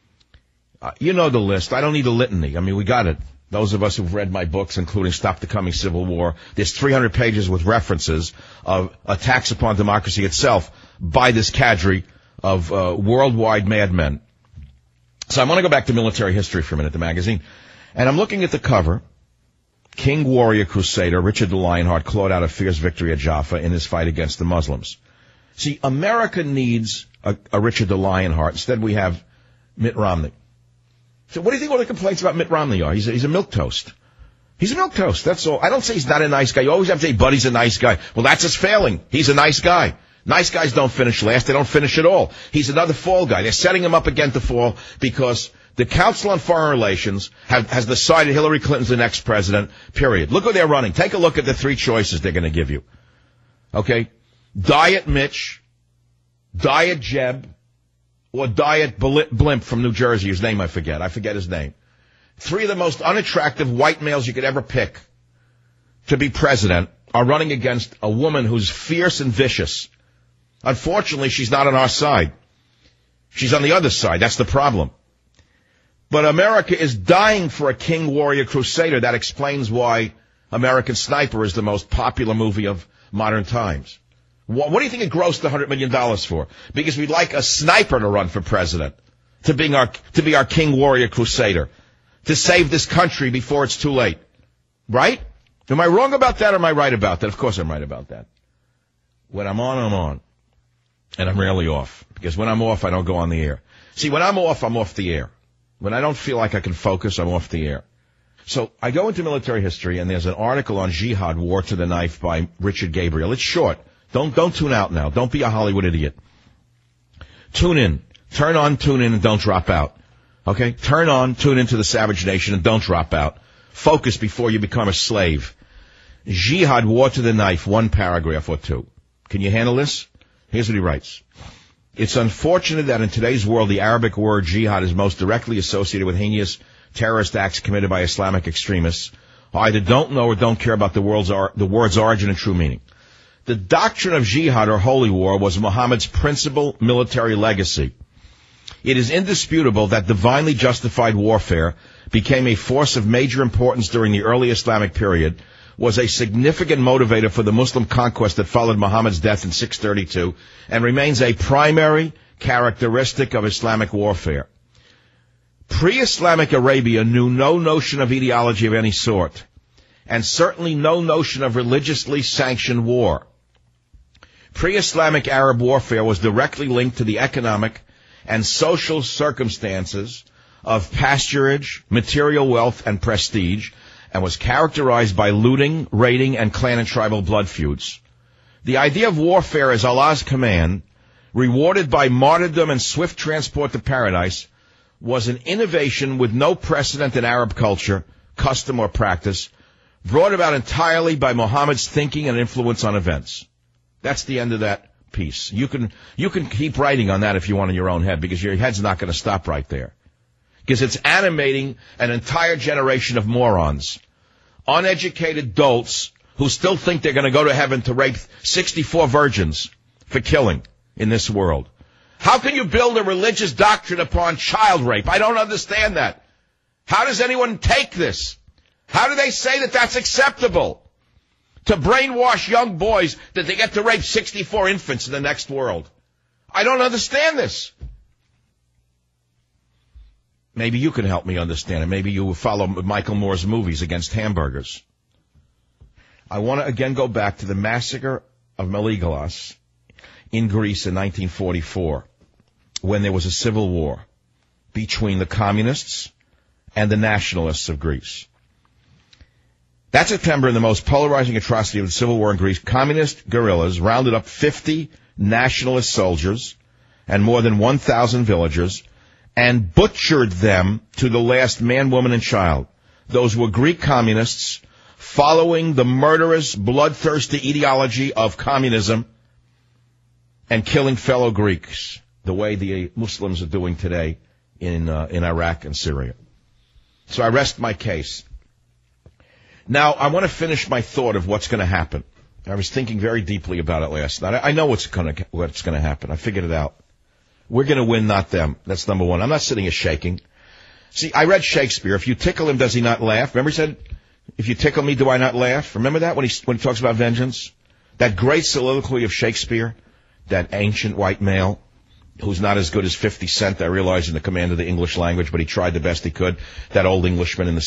You know the list. I don't need a litany. We got it. Those of us who've read my books, including Stop the Coming Civil War, there's 300 pages with references of attacks upon democracy itself by this cadre of worldwide madmen. So I want to go back to Military History for a minute, the magazine. And I'm looking at the cover. King, warrior, crusader, Richard the Lionheart clawed out a fierce victory at Jaffa in his fight against the Muslims. See, America needs a Richard the Lionheart. Instead, we have Mitt Romney. So what do you think all the complaints about Mitt Romney are? He's a milquetoast. He's a milquetoast, that's all. I don't say he's not a nice guy. You always have to say, buddy's a nice guy. Well, that's his failing. He's a nice guy. Nice guys don't finish last. They don't finish at all. He's another fall guy. They're setting him up again to fall because the Council on Foreign Relations has decided Hillary Clinton's the next president, period. Look who they're running. Take a look at the three choices they're going to give you. Okay? Diet Mitch, Diet Jeb, or Diet Blimp from New Jersey, whose name I forget. I forget his name. Three of the most unattractive white males you could ever pick to be president are running against a woman who's fierce and vicious. Unfortunately, she's not on our side. She's on the other side. That's the problem. But America is dying for a king, warrior, crusader. That explains why American Sniper is the most popular movie of modern times. What do you think it grossed $100 million for? Because we'd like a sniper to run for president, to be our king, warrior, crusader, to save this country before it's too late. Right? Am I wrong about that or am I right about that? Of course I'm right about that. When I'm on, I'm on. And I'm rarely off. Because when I'm off, I don't go on the air. See, when I'm off the air. When I don't feel like I can focus, I'm off the air. So I go into military history, and there's an article on jihad, War to the Knife, by Richard Gabriel. It's short. Don't tune out now. Don't be a Hollywood idiot. Tune in. Turn on, tune in, and don't drop out. Okay? Turn on, tune into the Savage Nation, and don't drop out. Focus before you become a slave. Jihad, War to the Knife, one paragraph or two. Can you handle this? Here's what he writes. It's unfortunate that in today's world, the Arabic word jihad is most directly associated with heinous terrorist acts committed by Islamic extremists who either don't know or don't care about the word's origin and true meaning. The doctrine of jihad, or holy war, was Muhammad's principal military legacy. It is indisputable that divinely justified warfare became a force of major importance during the early Islamic period, was a significant motivator for the Muslim conquest that followed Muhammad's death in 632, and remains a primary characteristic of Islamic warfare. Pre-Islamic Arabia knew no notion of ideology of any sort, and certainly no notion of religiously sanctioned war. Pre-Islamic Arab warfare was directly linked to the economic and social circumstances of pasturage, material wealth, and prestige, and was characterized by looting, raiding, and clan and tribal blood feuds. The idea of warfare as Allah's command, rewarded by martyrdom and swift transport to paradise, was an innovation with no precedent in Arab culture, custom, or practice, brought about entirely by Muhammad's thinking and influence on events. That's the end of that piece. You can keep writing on that if you want in your own head, because your head's not going to stop right there. Because it's animating an entire generation of morons, uneducated dolts who still think they're going to go to heaven to rape 64 virgins for killing in this world. How can you build a religious doctrine upon child rape? I don't understand that. How does anyone take this? How do they say that that's acceptable? To brainwash young boys that they get to rape 64 infants in the next world. I don't understand this. Maybe you can help me understand it. Maybe you will follow Michael Moore's movies against hamburgers. I want to again go back to the massacre of Meligalos in Greece in 1944, when there was a civil war between the communists and the nationalists of Greece. That September, in the most polarizing atrocity of the civil war in Greece, communist guerrillas rounded up 50 nationalist soldiers and more than 1,000 villagers and butchered them to the last man, woman, and child. Those were Greek communists following the murderous, bloodthirsty ideology of communism and killing fellow Greeks, the way the Muslims are doing today in Iraq and Syria. So I rest my case. Now, I want to finish my thought of what's going to happen. I was thinking very deeply about it last night. I know what's going to happen. I figured it out. We're going to win, not them. That's number one. I'm not sitting here shaking. See, I read Shakespeare. If you tickle him, does he not laugh? Remember he said, if you tickle me, do I not laugh? Remember that when he talks about vengeance? That great soliloquy of Shakespeare, that ancient white male. who's not as good as 50 Cent, I realize, in the command of the English language, but he tried the best he could. That old Englishman in the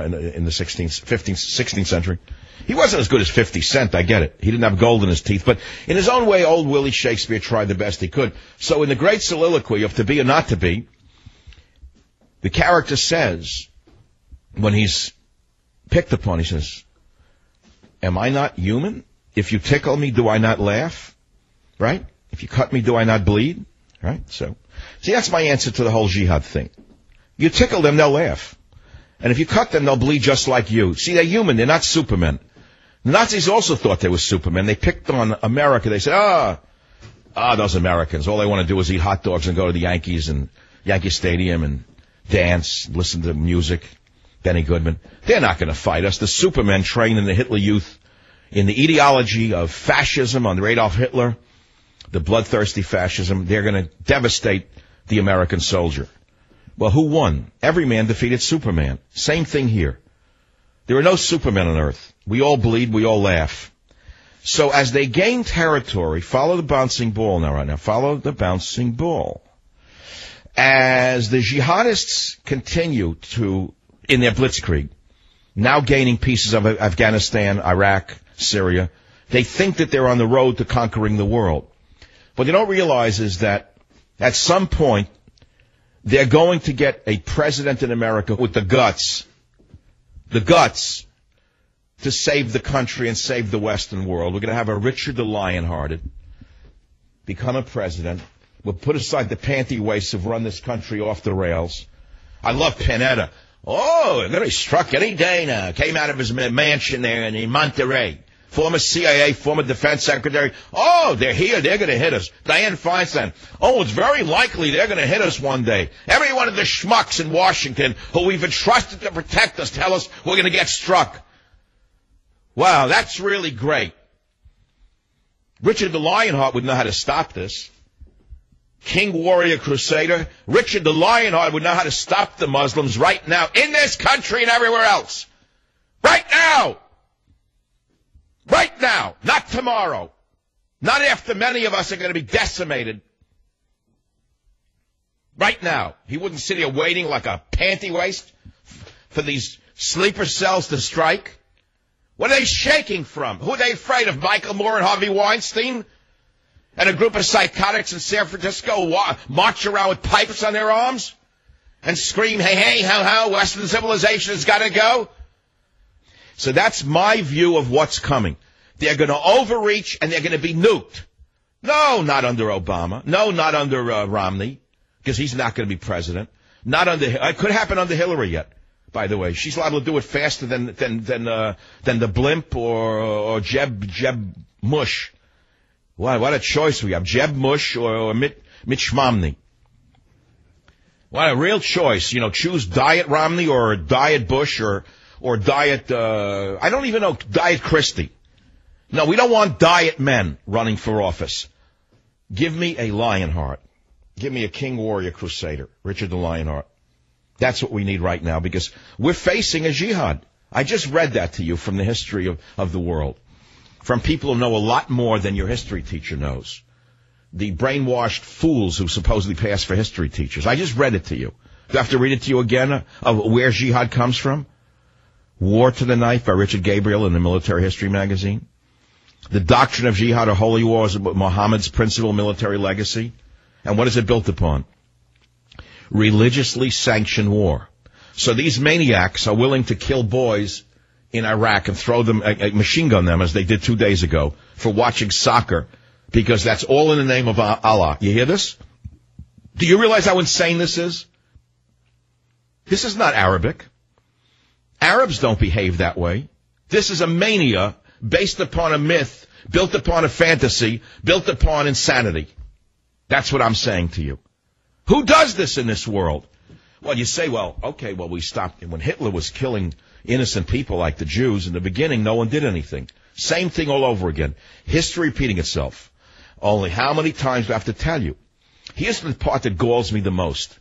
16th century. He wasn't as good as 50 Cent, I get it. He didn't have gold in his teeth, but in his own way, old Willie Shakespeare tried the best he could. So in the great soliloquy of To Be or Not to Be, the character says, when he's picked upon, he says, am I not human? If you tickle me, do I not laugh? Right? If you cut me, do I not bleed? Right? So, see, that's my answer to the whole jihad thing. You tickle them, they'll laugh. And if you cut them, they'll bleed just like you. See, they're human. They're not Supermen. The Nazis also thought they were Supermen. They picked on America. They said, those Americans. All they want to do is eat hot dogs and go to the Yankees and Yankee Stadium and dance, listen to music. Benny Goodman. They're not going to fight us. The Supermen trained in the Hitler Youth in the ideology of fascism under Adolf Hitler, the bloodthirsty fascism. They're going to devastate the American soldier. Well, who won? Every man defeated Superman. Same thing here. There are no Supermen on Earth. We all bleed. We all laugh. So as they gain territory, follow the bouncing ball now, right now. Follow the bouncing ball. As the jihadists continue to, in their blitzkrieg, now gaining pieces of Afghanistan, Iraq, Syria, they think that they're on the road to conquering the world. What they don't realize is that at some point, they're going to get a president in America with the guts to save the country and save the Western world. We're going to have a Richard the Lionhearted become a president. We'll put aside the panty waists who've run this country off the rails. I love Panetta. Oh, they're going to be struck any day now. Came out of his mansion there in Monterey. Former CIA, former defense secretary. Oh, they're here. They're going to hit us. Dianne Feinstein. Oh, it's very likely they're going to hit us one day. Every one of the schmucks in Washington who we've entrusted to protect us tell us we're going to get struck. Wow, that's really great. Richard the Lionheart would know how to stop this. King Warrior Crusader. Richard the Lionheart would know how to stop the Muslims right now in this country and everywhere else. Right now. Right now. Not tomorrow. Not after many of us are going to be decimated. Right now. He wouldn't sit here waiting like a panty waist for these sleeper cells to strike. What are they shaking from? Who are they afraid of? Michael Moore and Harvey Weinstein? And a group of psychotics in San Francisco march around with pipes on their arms and scream, hey, hey, how, Western civilization has got to go? So that's my view of what's coming. They're going to overreach and they're going to be nuked. No, not under Obama. No, not under Romney, because he's not going to be president. Not under. It could happen under Hillary yet. By the way, she's liable to do it faster than the blimp or Jeb Bush. What a choice we have, Jeb Bush or Mitch Romney. What a real choice. Choose Diet Romney or Diet Bush or Diet, I don't even know, Diet Christie. No, we don't want diet men running for office. Give me a Lionheart. Give me a King Warrior Crusader, Richard the Lionheart. That's what we need right now because we're facing a jihad. I just read that to you from the history of the world. From people who know a lot more than your history teacher knows. The brainwashed fools who supposedly pass for history teachers. I just read it to you. Do I have to read it to you again of where jihad comes from? War to the Knife by Richard Gabriel in the Military History magazine. The doctrine of jihad or holy war is Muhammad's principal military legacy. And what is it built upon? Religiously sanctioned war. So these maniacs are willing to kill boys in Iraq and throw them, machine gun them as they did 2 days ago for watching soccer because that's all in the name of Allah. You hear this? Do you realize how insane this is? This is not Arabic. Arabs don't behave that way. This is a mania based upon a myth, built upon a fantasy, built upon insanity. That's what I'm saying to you. Who does this in this world? Well, you say, we stopped. When Hitler was killing innocent people like the Jews in the beginning, no one did anything. Same thing all over again. History repeating itself. Only how many times do I have to tell you? Here's the part that galls me the most.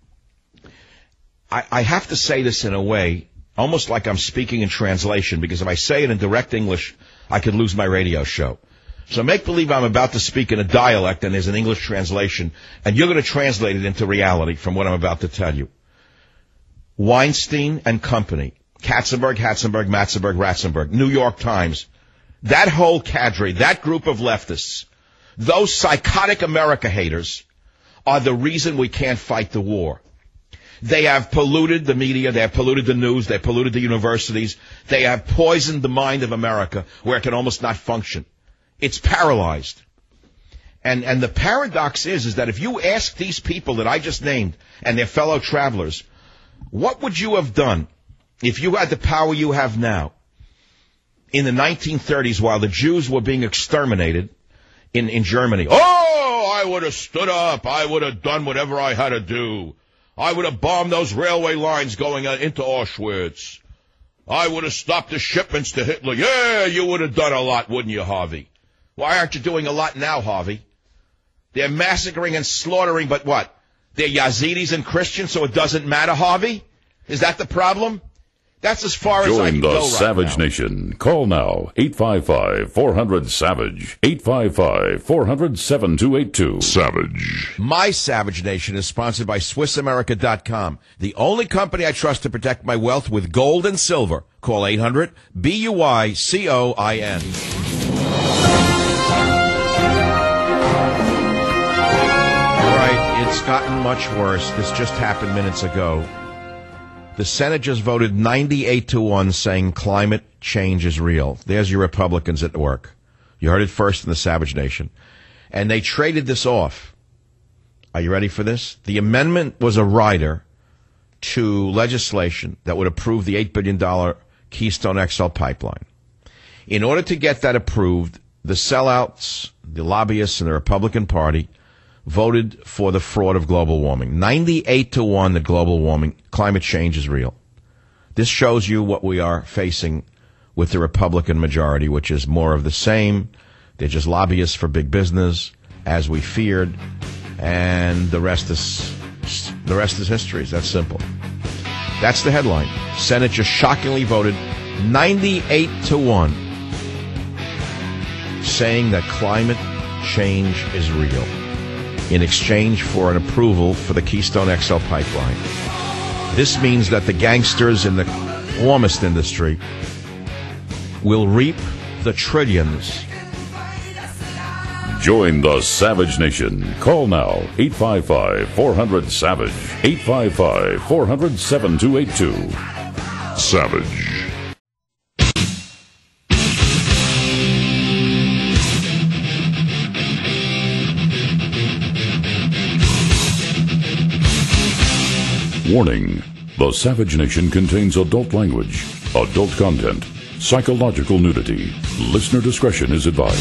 I have to say this in a way, almost like I'm speaking in translation, because if I say it in direct English, I could lose my radio show. So make believe I'm about to speak in a dialect and there's an English translation, and you're going to translate it into reality from what I'm about to tell you. Weinstein and Company, Katzenberg, Matzenberg, Ratzenberg, New York Times, that whole cadre, that group of leftists, those psychotic America haters are the reason we can't fight the war. They have polluted the media, they have polluted the news, they have polluted the universities, they have poisoned the mind of America where it can almost not function. It's paralyzed. And the paradox is that if you ask these people that I just named and their fellow travelers, what would you have done if you had the power you have now in the 1930s while the Jews were being exterminated in Germany? Oh, I would have stood up. I would have done whatever I had to do. I would have bombed those railway lines going into Auschwitz. I would have stopped the shipments to Hitler. Yeah, you would have done a lot, wouldn't you, Harvey? Why aren't you doing a lot now, Harvey? They're massacring and slaughtering, but what? They're Yazidis and Christians, so it doesn't matter, Harvey? Is that the problem? That's as far as I can go right now. Join the Savage Nation. Call now, 855-400-SAVAGE, 855-400-7282. Savage. My Savage Nation is sponsored by SwissAmerica.com, the only company I trust to protect my wealth with gold and silver. Call 800-BUYCOIN. It's gotten much worse. This just happened minutes ago. The Senate just voted 98-1 saying climate change is real. There's your Republicans at work. You heard it first in the Savage Nation. And they traded this off. Are you ready for this? The amendment was a rider to legislation that would approve the $8 billion Keystone XL pipeline. In order to get that approved, the sellouts, the lobbyists in the Republican Party voted for the fraud of global warming. 98-1 that global warming, climate change is real. This shows you what we are facing with the Republican majority, which is more of the same. They're just lobbyists for big business, as we feared, and the rest is history. It's that simple. That's the headline. Senate just shockingly voted 98-1, saying that climate change is real, in exchange for an approval for the Keystone XL pipeline. This means that the gangsters in the warmest industry will reap the trillions. Join the Savage Nation. Call now, 855-400-SAVAGE, 855-400-7282. Savage. Warning. The Savage Nation contains adult language, adult content, psychological nudity. Listener discretion is advised.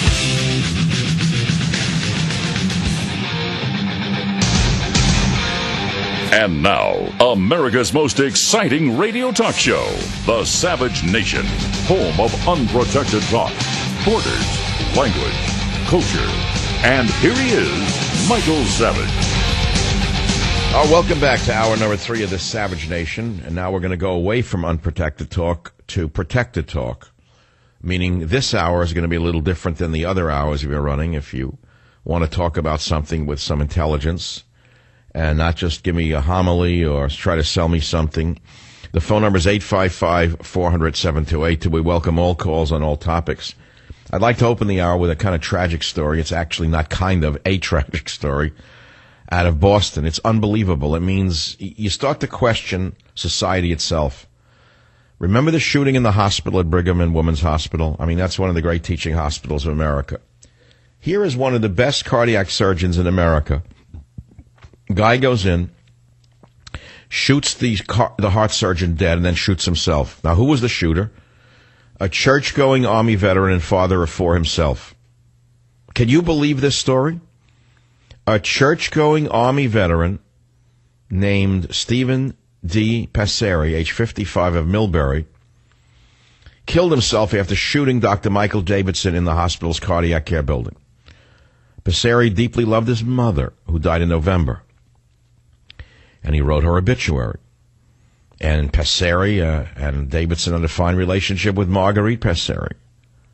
And now, America's most exciting radio talk show, The Savage Nation, home of unprotected talk, borders, language, culture. And here he is, Michael Savage. Welcome back to hour number 3 of the Savage Nation. And now we're going to go away from unprotected talk to protected talk, meaning this hour is going to be a little different than the other hours we're running. If you want to talk about something with some intelligence and not just give me a homily or try to sell me something, the phone number is 855-400-7282. We welcome all calls on all topics. I'd like to open the hour with a kind of tragic story. It's actually not kind of a tragic story. Out of Boston. It's unbelievable. It means you start to question society itself. Remember the shooting in the hospital at Brigham and Women's Hospital? I mean, that's one of the great teaching hospitals of America. Here is one of the best cardiac surgeons in America. Guy goes in, shoots the heart surgeon dead, and then shoots himself. Now, who was the shooter? A church-going Army veteran and father of 4 himself. Can you believe this story? A church-going Army veteran named Stephen D. Passeri, age 55, of Millbury, killed himself after shooting Dr. Michael Davidson in the hospital's cardiac care building. Passeri deeply loved his mother, who died in November, and he wrote her obituary. And Passeri and Davidson had a fine relationship with Marguerite Passeri.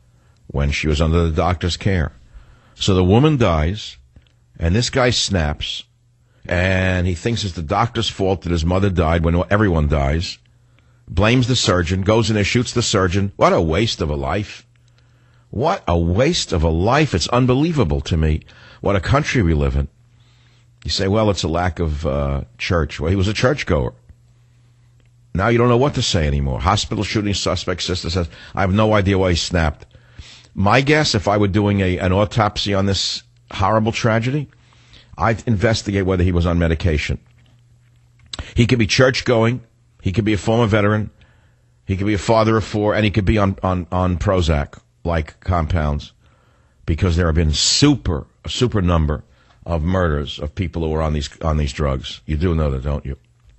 when she was under the doctor's care. So the woman dies, and this guy snaps, and he thinks it's the doctor's fault that his mother died when everyone dies, blames the surgeon, goes in there, shoots the surgeon. What a waste of a life. What a waste of a life. It's unbelievable to me what a country we live in. You say, well, it's a lack of church. Well, he was a churchgoer. Now you don't know what to say anymore. Hospital shooting suspect, sister says, I have no idea why he snapped. My guess, if I were doing an autopsy on this horrible tragedy, I'd investigate whether he was on medication. He could be church-going. He could be a former veteran. He could be a father of four, and he could be on Prozac-like compounds, because there have been a super number of murders of people who are on these drugs. You do know that, don't you?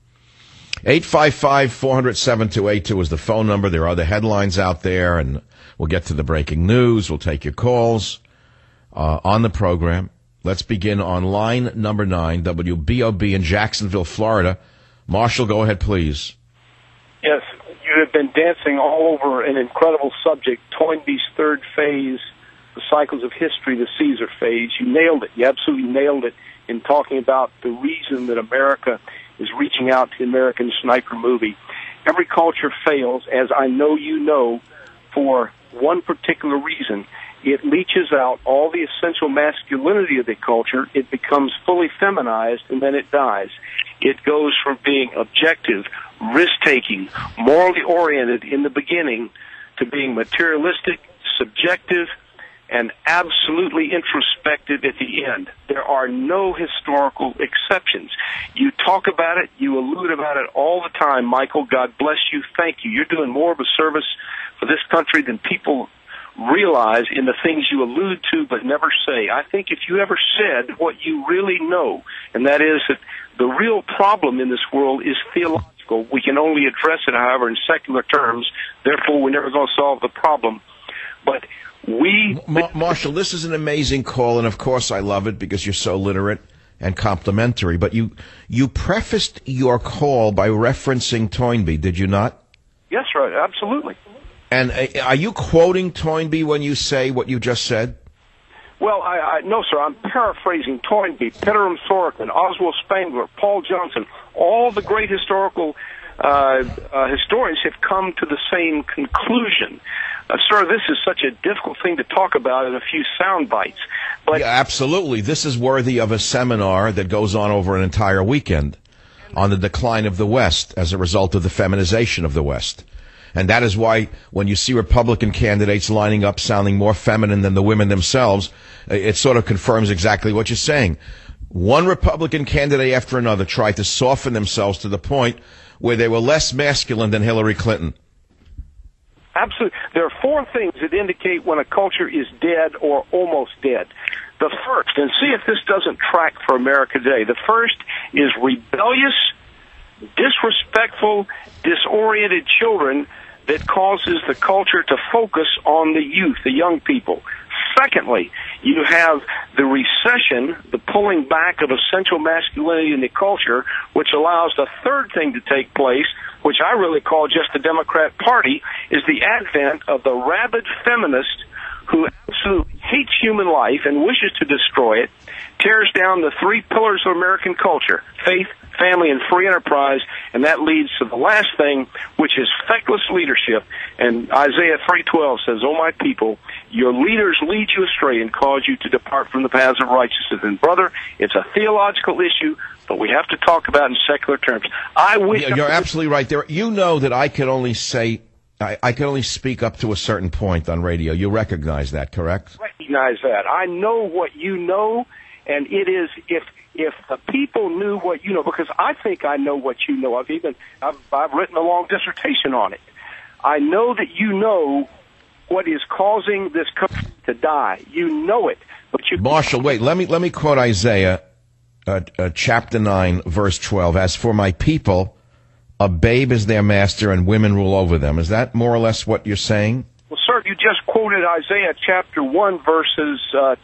855-400-7282 is the phone number. There are other headlines out there, and we'll get to the breaking news. We'll take your calls on the program. Let's begin on line number 9, WBOB in Jacksonville, Florida. Marshall, go ahead, please. Yes, you have been dancing all over an incredible subject, Toynbee's third phase, the cycles of history, the Caesar phase. You nailed it. You absolutely nailed it in talking about the reason that America is reaching out to the American Sniper movie. Every culture fails, as I know you know, for one particular reason. It leaches out all the essential masculinity of the culture. It becomes fully feminized, and then it dies. It goes from being objective, risk-taking, morally oriented in the beginning to being materialistic, subjective, and absolutely introspective at the end. There are no historical exceptions. You talk about it, you allude about it all the time, Michael. God bless you. Thank you. You're doing more of a service for this country than people realize in the things you allude to but never say. I think if you ever said what you really know, and that is that the real problem in this world is theological. We can only address it, however, in secular terms. Therefore, we're never going to solve the problem. But Marshall, this is an amazing call, and of course I love it because you're so literate and complimentary. But you prefaced your call by referencing Toynbee, did you not? Yes, right, absolutely. And are you quoting Toynbee when you say what you just said? Well, no, sir. I'm paraphrasing Toynbee, Peter Thornton, Oswald Spengler, Paul Johnson. All the great historical historians have come to the same conclusion. Sir, this is such a difficult thing to talk about in a few sound bites. But yeah, absolutely. This is worthy of a seminar that goes on over an entire weekend on the decline of the West as a result of the feminization of the West. And that is why when you see Republican candidates lining up sounding more feminine than the women themselves, it sort of confirms exactly what you're saying. One Republican candidate after another tried to soften themselves to the point where they were less masculine than Hillary Clinton. Absolutely. There are four things that indicate when a culture is dead or almost dead. The first, and see if this doesn't track for America today, the first is rebellious, disrespectful, disoriented children that causes the culture to focus on the youth, the young people. Secondly, you have the recession, the pulling back of essential masculinity in the culture, which allows the third thing to take place, which I really call just the Democrat Party, is the advent of the rabid feminist who absolutely hates human life and wishes to destroy it, tears down the three pillars of American culture, faith, family, and free enterprise, and that leads to the last thing, which is feckless leadership. And Isaiah 3:12 says, "O my people, your leaders lead you astray and cause you to depart from the paths of righteousness." And brother, it's a theological issue, but we have to talk about it in secular terms. I wish you're absolutely right there. You know that I can only say I can only speak up to a certain point on radio. You recognize that, correct? I recognize that. I know what you know, and it is if the people knew what you know, because I think I know what you know. I've written a long dissertation on it. I know that you know what is causing this country to die. You know it, but you. Marshall, wait. Let me quote Isaiah, chapter 9, verse 12. As for my people, a babe is their master, and women rule over them. Is that more or less what you're saying? Well, sir, you just quoted Isaiah chapter 1, verses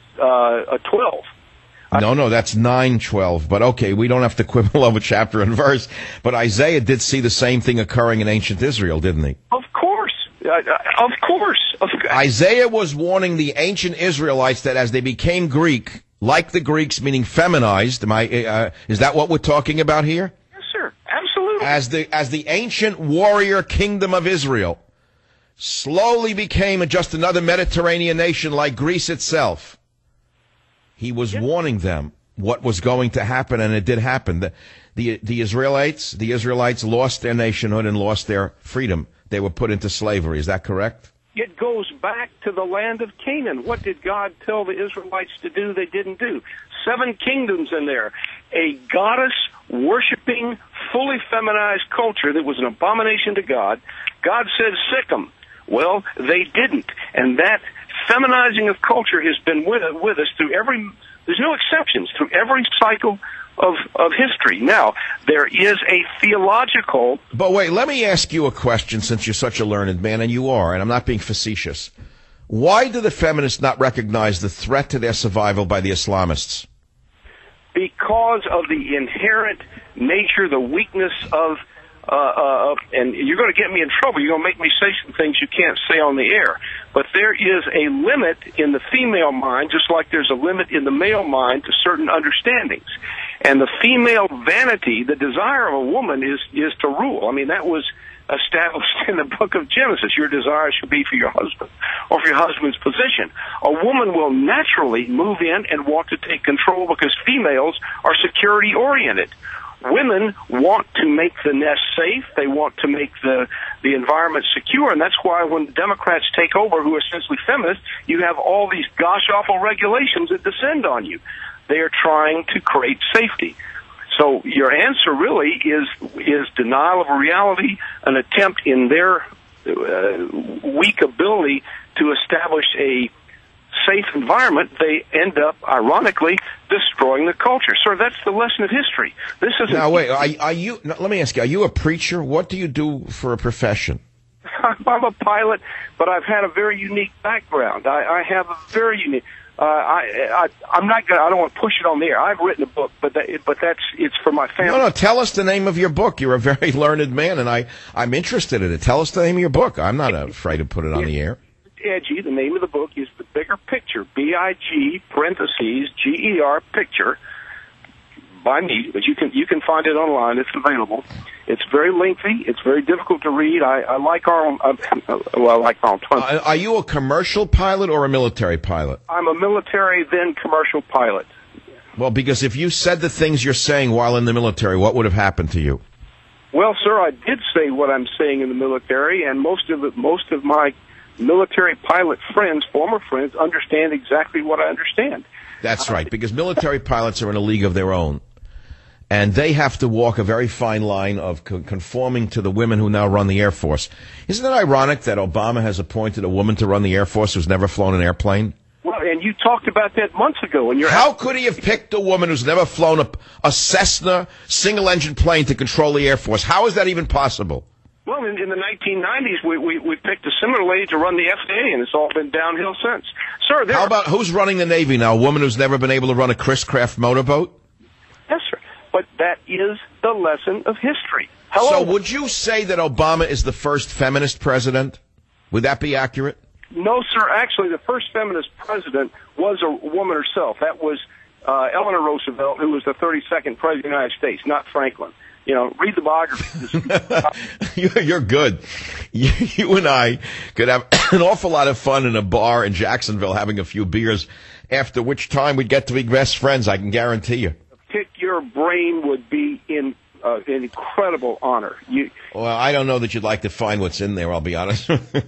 12. No, that's 9:12. But okay, we don't have to quibble over chapter and verse. But Isaiah did see the same thing occurring in ancient Israel, didn't he? Of course. Of course. Isaiah was warning the ancient Israelites that as they became Greek, like the Greeks, meaning feminized, is that what we're talking about here? Yes, sir. Absolutely. As the ancient warrior kingdom of Israel slowly became just another Mediterranean nation like Greece itself, he was warning them what was going to happen, and it did happen. The Israelites lost their nationhood and lost their freedom. They were put into slavery. Is that correct? It goes back to the land of Canaan. What did God tell the Israelites to do? They didn't do. 7 kingdoms in there. A goddess-worshiping, fully feminized culture that was an abomination to God. God said, sick 'em. Well, they didn't. And that feminizing of culture has been with us through there's no exceptions, through every cycle of history. Now, there is a theological... But wait, let me ask you a question, since you're such a learned man, and you are, and I'm not being facetious. Why do the feminists not recognize the threat to their survival by the Islamists? Because of the inherent nature, the weakness of... and you're going to get me in trouble. You're going to make me say some things you can't say on the air. But there is a limit in the female mind, just like there's a limit in the male mind to certain understandings. And the female vanity, the desire of a woman is to rule. I mean, that was established in the book of Genesis. Your desire should be for your husband or for your husband's position. A woman will naturally move in and want to take control because females are security-oriented. Women want to make the nest safe. They want to make the environment secure, and that's why when the Democrats take over, who are essentially feminists, you have all these gosh-awful regulations that descend on you. They are trying to create safety. So your answer really is denial of a reality, an attempt in their weak ability to establish a safe environment. They end up, ironically, destroying the culture. Sir, that's the lesson of history. This is now. Wait, are you? Let me ask you: are you a preacher? What do you do for a profession? I'm a pilot, but I've had a very unique background. I have a very unique. I'm not gonna. I don't want to push it on the air. I've written a book, but it's for my family. No. Tell us the name of your book. You're a very learned man, and I'm interested in it. Tell us the name of your book. I'm not afraid to put it on the air. Edgy. The name of the book is The Bigger Picture. BIG parentheses GER picture by me, but you can find it online. It's available. It's very lengthy. It's very difficult to read. I like Arnold. I like Arnold Toynbee. Are you a commercial pilot or a military pilot? I'm a military, then commercial pilot. Well, because if you said the things you're saying while in the military, what would have happened to you? Well, sir, I did say what I'm saying in the military, and most of my military pilot friends, former friends, understand exactly what I understand. That's right, because military pilots are in a league of their own. And they have to walk a very fine line of conforming to the women who now run the Air Force. Isn't it ironic that Obama has appointed a woman to run the Air Force who's never flown an airplane? Well, and you talked about that months ago. And how could he have picked a woman who's never flown a Cessna single-engine plane to control the Air Force? How is that even possible? Well, in the 1990s, we picked a similar lady to run the FAA, and it's all been downhill since. Sir, how about who's running the Navy now? A woman who's never been able to run a Chris Craft motorboat? Yes, sir. But that is the lesson of history. So would you say that Obama is the first feminist president? Would that be accurate? No, sir. Actually, the first feminist president was a woman herself. That was Eleanor Roosevelt, who was the 32nd president of the United States, not Franklin. You know, read the biography. You're good. You and I could have an awful lot of fun in a bar in Jacksonville having a few beers, after which time we'd get to be best friends, I can guarantee you. Pick your brain would be an incredible honor. Well, I don't know that you'd like to find what's in there, I'll be honest.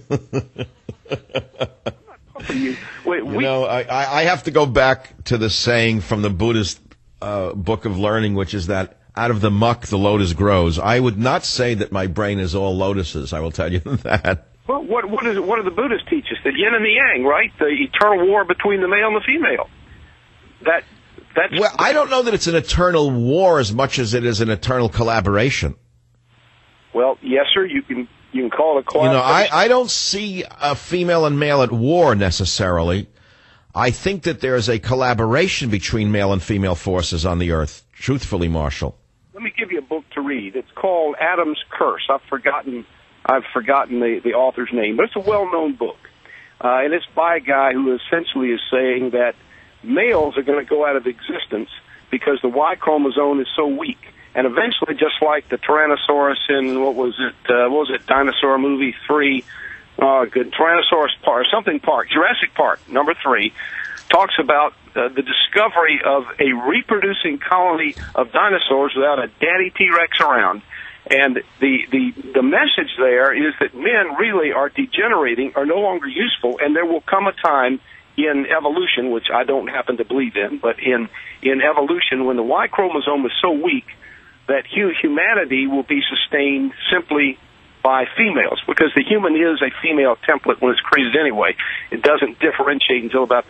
I have to go back to the saying from the Buddhist Book of Learning, which is that out of the muck, the lotus grows. I would not say that my brain is all lotuses, I will tell you that. Well, what do the Buddhists teach us? The yin and the yang, right? The eternal war between the male and the female. Well, I don't know that it's an eternal war as much as it is an eternal collaboration. Well, yes, sir. You can call it a collaboration. I don't see a female and male at war necessarily. I think that there is a collaboration between male and female forces on the earth. Truthfully, Marshall. Let me give you a book to read. It's called Adam's Curse. I've forgotten I've forgotten the author's name, but it's a well-known book. And it's by a guy who essentially is saying that males are going to go out of existence because the Y chromosome is so weak. And eventually, just like the Tyrannosaurus in, what was it, Dinosaur Movie 3, Tyrannosaurus Park, Jurassic Park, number 3, talks about the discovery of a reproducing colony of dinosaurs without a daddy T-Rex around. And the message there is that men really are degenerating, are no longer useful, and there will come a time in evolution, which I don't happen to believe in, but in evolution, when the Y chromosome is so weak that humanity will be sustained simply by females, because the human is a female template when it's created anyway. It doesn't differentiate until about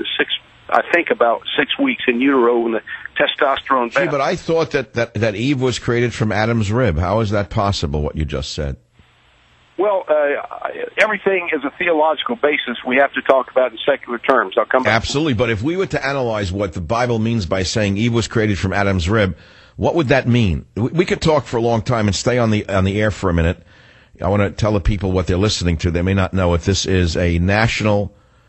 about 6 weeks in utero when the testosterone... Gee, but I thought that Eve was created from Adam's rib. How is that possible, what you just said? Well, everything is a theological basis we have to talk about in secular terms. I'll come back. Absolutely, but if we were to analyze what the Bible means by saying Eve was created from Adam's rib, what would that mean? We could talk for a long time and stay on the air for a minute. I want to tell the people what they're listening to. They may not know it. This is a nationally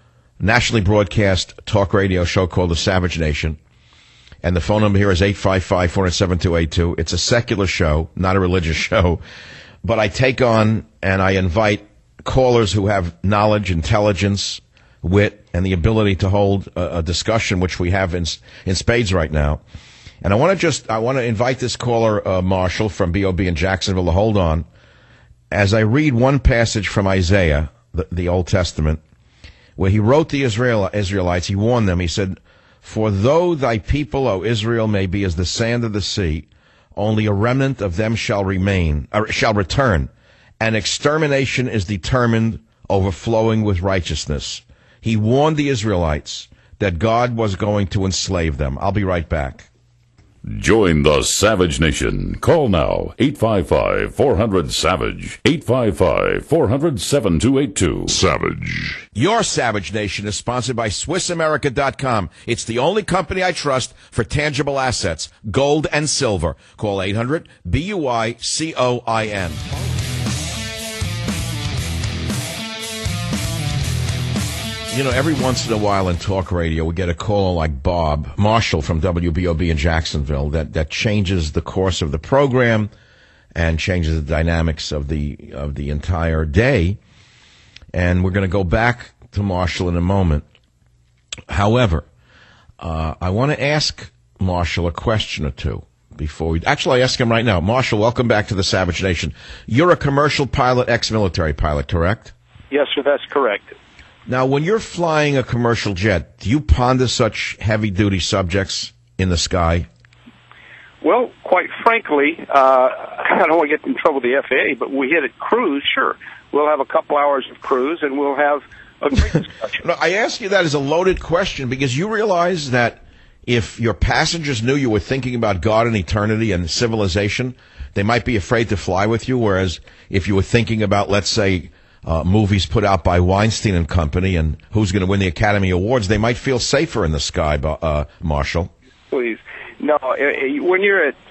broadcast talk radio show called The Savage Nation. And the phone number here is 855-407-282. It's a secular show, not a religious show. But I take on and I invite callers who have knowledge, intelligence, wit, and the ability to hold a discussion, which we have in spades right now. And I want to invite this caller, Marshall from B.O.B. in Jacksonville, to hold on. As I read one passage from Isaiah, the Old Testament, where he wrote the Israelites, he warned them, he said, "For though thy people, O Israel, may be as the sand of the sea, only a remnant of them shall return, and extermination is determined, overflowing with righteousness." He warned the Israelites that God was going to enslave them. I'll be right back. Join the Savage Nation. Call now, 855-400-SAVAGE, 855-400-7282. Savage. Your Savage Nation is sponsored by SwissAmerica.com. It's the only company I trust for tangible assets, gold and silver. Call 800-BUI-COIN. You know, every once in a while in talk radio, we get a caller like Bob Marshall from WBOB in Jacksonville that changes the course of the program and changes the dynamics of the entire day. And we're going to go back to Marshall in a moment. However, I want to ask Marshall a question or two before we... Actually, I ask him right now. Marshall, welcome back to the Savage Nation. You're a commercial pilot, ex-military pilot, correct? Yes, sir, that's correct. Now, when you're flying a commercial jet, do you ponder such heavy-duty subjects in the sky? Well, quite frankly, I don't want to get in trouble with the FAA, but we hit a cruise, sure. We'll have a couple hours of cruise, and we'll have a great discussion. No, I ask you that as a loaded question because you realize that if your passengers knew you were thinking about God and eternity and civilization, they might be afraid to fly with you, whereas if you were thinking about, let's say, movies put out by Weinstein and Company and who's going to win the Academy Awards, they might feel safer in the sky, Marshall. Please. No, when you're at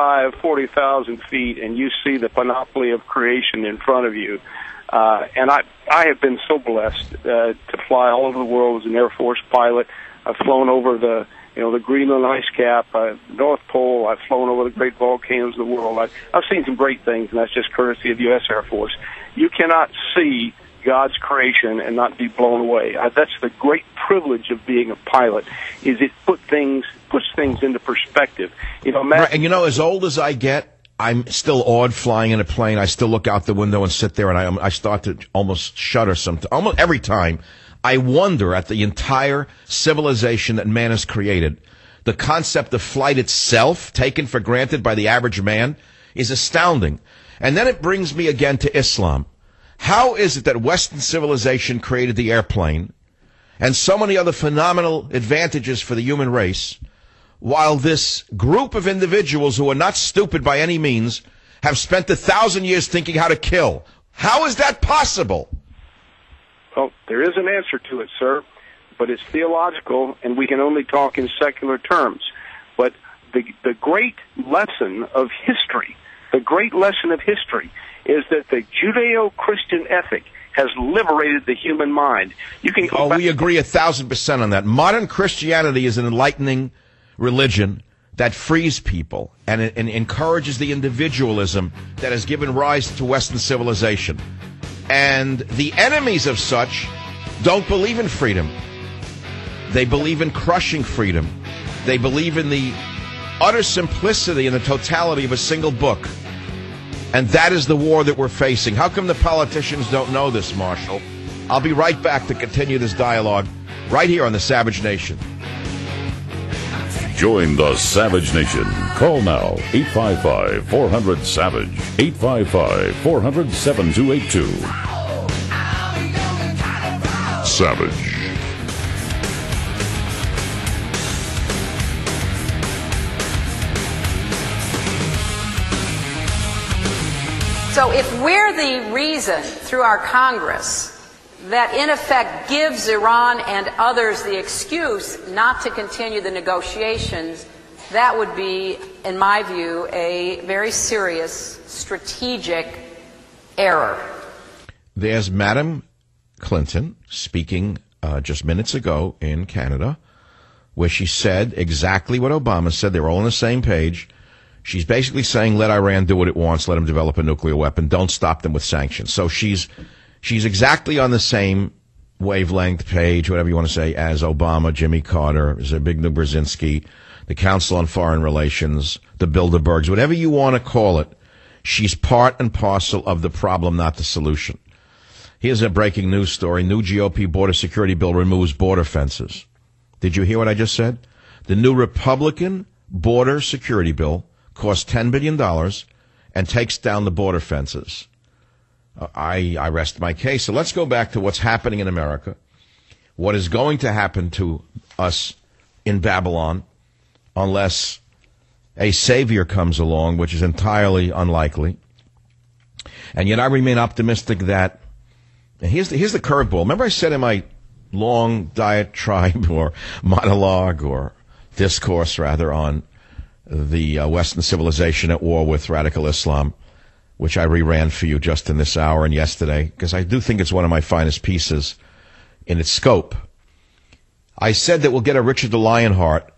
40,000 feet and you see the panoply of creation in front of you, and I have been so blessed to fly all over the world as an Air Force pilot. I've flown over the Greenland ice cap, North Pole. I've flown over the great volcanoes of the world. I've seen some great things, and that's just courtesy of the U.S. Air Force. You cannot see God's creation and not be blown away. That's the great privilege of being a pilot, is it puts things into perspective. Right, and as old as I get, I'm still awed flying in a plane. I still look out the window and sit there, and I start to almost shudder almost every time. I wonder at the entire civilization that man has created. The concept of flight itself, taken for granted by the average man, is astounding. And then it brings me again to Islam. How is it that Western civilization created the airplane and so many other phenomenal advantages for the human race, while this group of individuals who are not stupid by any means have spent 1,000 years thinking how to kill? How is that possible? Well, there is an answer to it, sir, but it's theological, and we can only talk in secular terms. But the great lesson of history is that the Judeo-Christian ethic has liberated the human mind. You can go back. We agree 1,000% on that. Modern Christianity is an enlightening religion that frees people and encourages the individualism that has given rise to Western civilization. And the enemies of such don't believe in freedom. They believe in crushing freedom. They believe in the utter simplicity and the totality of a single book. And that is the war that we're facing. How come the politicians don't know this, Marshall? I'll be right back to continue this dialogue right here on the Savage Nation. Join the Savage Nation. Call now, 855-400-SAVAGE, 855-400-7282. Savage. So if we're the reason through our Congress that in effect gives Iran and others the excuse not to continue the negotiations, that would be, in my view, a very serious strategic error. There's Madam Clinton speaking just minutes ago in Canada, where she said exactly what Obama said. They were all on the same page. She's basically saying, let Iran do what it wants, let them develop a nuclear weapon, don't stop them with sanctions. So she's exactly on the same wavelength page, whatever you want to say, as Obama, Jimmy Carter, Zbigniew Brzezinski, the Council on Foreign Relations, the Bilderbergs, whatever you want to call it. She's part and parcel of the problem, not the solution. Here's a breaking news story. New GOP border security bill removes border fences. Did you hear what I just said? The new Republican border security bill costs $10 billion and takes down the border fences. I rest my case. So let's go back to what's happening in America, what is going to happen to us in Babylon unless a savior comes along, which is entirely unlikely. And yet I remain optimistic that, and here's the curveball. Remember I said in my long diatribe or monologue or discourse, rather, on the Western civilization at war with radical Islam, which I reran for you just in this hour and yesterday, because I do think it's one of my finest pieces in its scope. I said that we'll get a Richard the Lionheart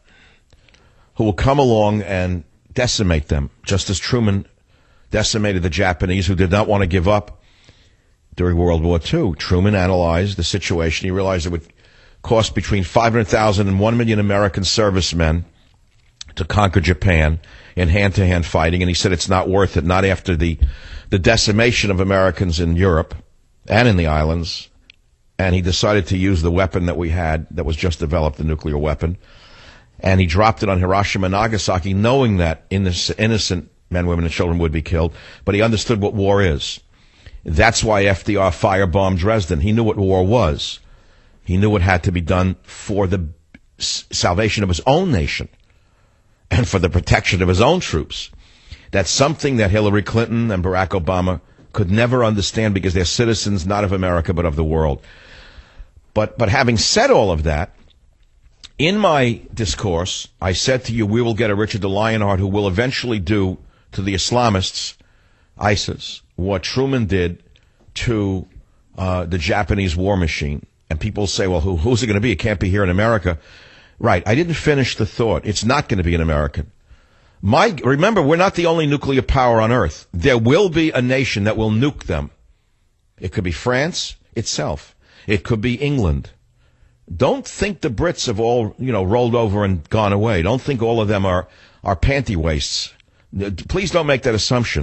who will come along and decimate them, just as Truman decimated the Japanese who did not want to give up during World War II. Truman analyzed the situation. He realized it would cost between 500,000 and 1 million American servicemen to conquer Japan in hand-to-hand fighting, and he said it's not worth it, not after the decimation of Americans in Europe and in the islands. And he decided to use the weapon that we had that was just developed, the nuclear weapon, and he dropped it on Hiroshima and Nagasaki, knowing that innocent men, women, and children would be killed, but he understood what war is. That's why FDR firebombed Dresden. He knew what war was. He knew it had to be done for the salvation of his own nation and for the protection of his own troops. That's something that Hillary Clinton and Barack Obama could never understand because they're citizens not of America but of the world. But having said all of that, in my discourse, I said to you, we will get a Richard the Lionheart who will eventually do to the Islamists, ISIS, what Truman did to the Japanese war machine. And people say, well, who's it going to be? It can't be here in America. Right. I didn't finish the thought. It's not going to be an American. Remember, we're not the only nuclear power on Earth. There will be a nation that will nuke them. It could be France itself. It could be England. Don't think the Brits have all, rolled over and gone away. Don't think all of them are panty waists. Please don't make that assumption.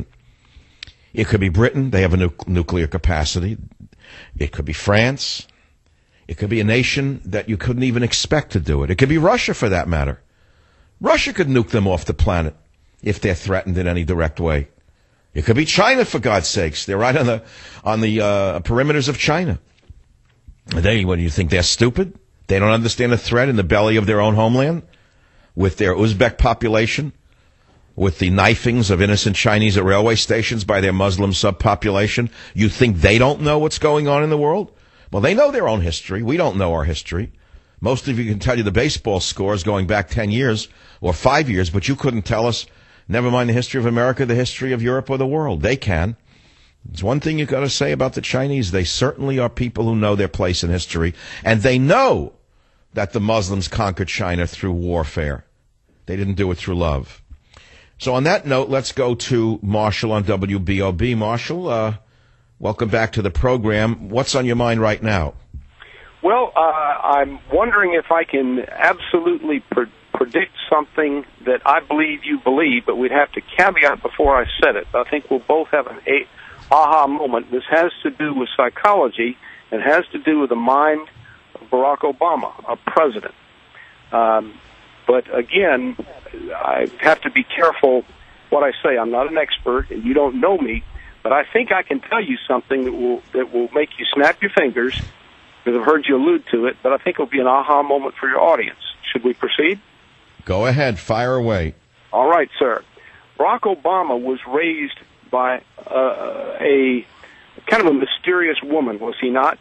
It could be Britain. They have a nuclear capacity. It could be France. It could be a nation that you couldn't even expect to do it. It could be Russia, for that matter. Russia could nuke them off the planet if they're threatened in any direct way. It could be China, for God's sakes. They're right on the perimeters of China. What do you think? They're stupid? They don't understand the threat in the belly of their own homeland with their Uzbek population, with the knifings of innocent Chinese at railway stations by their Muslim subpopulation. You think they don't know what's going on in the world? Well, they know their own history. We don't know our history. Most of you can tell you the baseball scores going back 10 years or 5 years, but you couldn't tell us, never mind the history of America, the history of Europe or the world. They can. There's one thing you've got to say about the Chinese. They certainly are people who know their place in history, and they know that the Muslims conquered China through warfare. They didn't do it through love. So on that note, let's go to Marshall on WBOB. Marshall, welcome back to the program. What's on your mind right now? Well, I'm wondering if I can absolutely predict something that I believe you believe, but we'd have to caveat before I said it. I think we'll both have an aha moment. This has to do with psychology and has to do with the mind of Barack Obama, our president. But again, I have to be careful what I say. I'm not an expert, and you don't know me, but I think I can tell you something that will make you snap your fingers, because I've heard you allude to it, but I think it'll be an aha moment for your audience. Should we proceed? Go ahead. Fire away. All right, sir. Barack Obama was raised by a kind of a mysterious woman, was he not?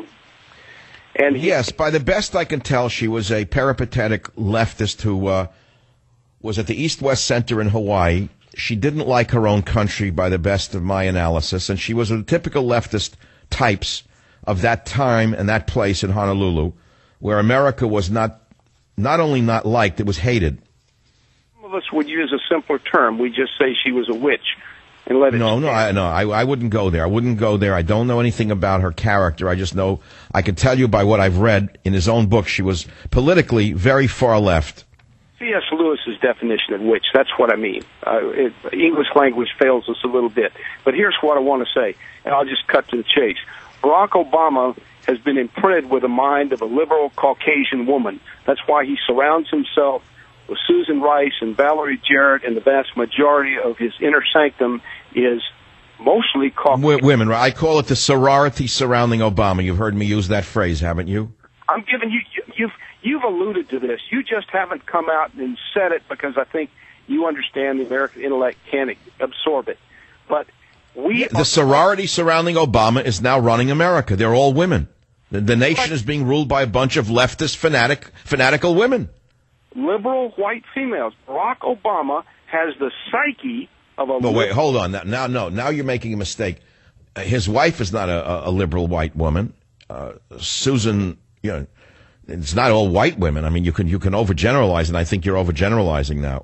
And yes, by the best I can tell, she was a peripatetic leftist who was at the East-West Center in Hawaii. She didn't like her own country, by the best of my analysis, and she was a typical leftist types of that time and that place in Honolulu, where America was not only not liked, it was hated. Some of us would use a simpler term. We just say she was a witch. And let it I wouldn't go there. I wouldn't go there. I don't know anything about her character. I just know, I can tell you by what I've read in his own book, she was politically very far left. C.S. Lewis's definition of witch, that's what I mean. English language fails us a little bit. But here's what I want to say, and I'll just cut to the chase. Barack Obama has been imprinted with the mind of a liberal Caucasian woman. That's why he surrounds himself with Susan Rice and Valerie Jarrett, and the vast majority of his inner sanctum is mostly Caucasian. Women, right? I call it the sorority surrounding Obama. You've heard me use that phrase, haven't you? I'm giving you've alluded to this. You just haven't come out and said it because I think you understand the American intellect can't absorb it. But the sorority surrounding Obama is now running America. They're all women. The nation is being ruled by a bunch of leftist fanatical women. Liberal white females. Barack Obama has the psyche of a... No, wait, hold on. Now you're making a mistake. His wife is not a liberal white woman. Susan, it's not all white women. I mean, you can overgeneralize, and I think you're overgeneralizing now.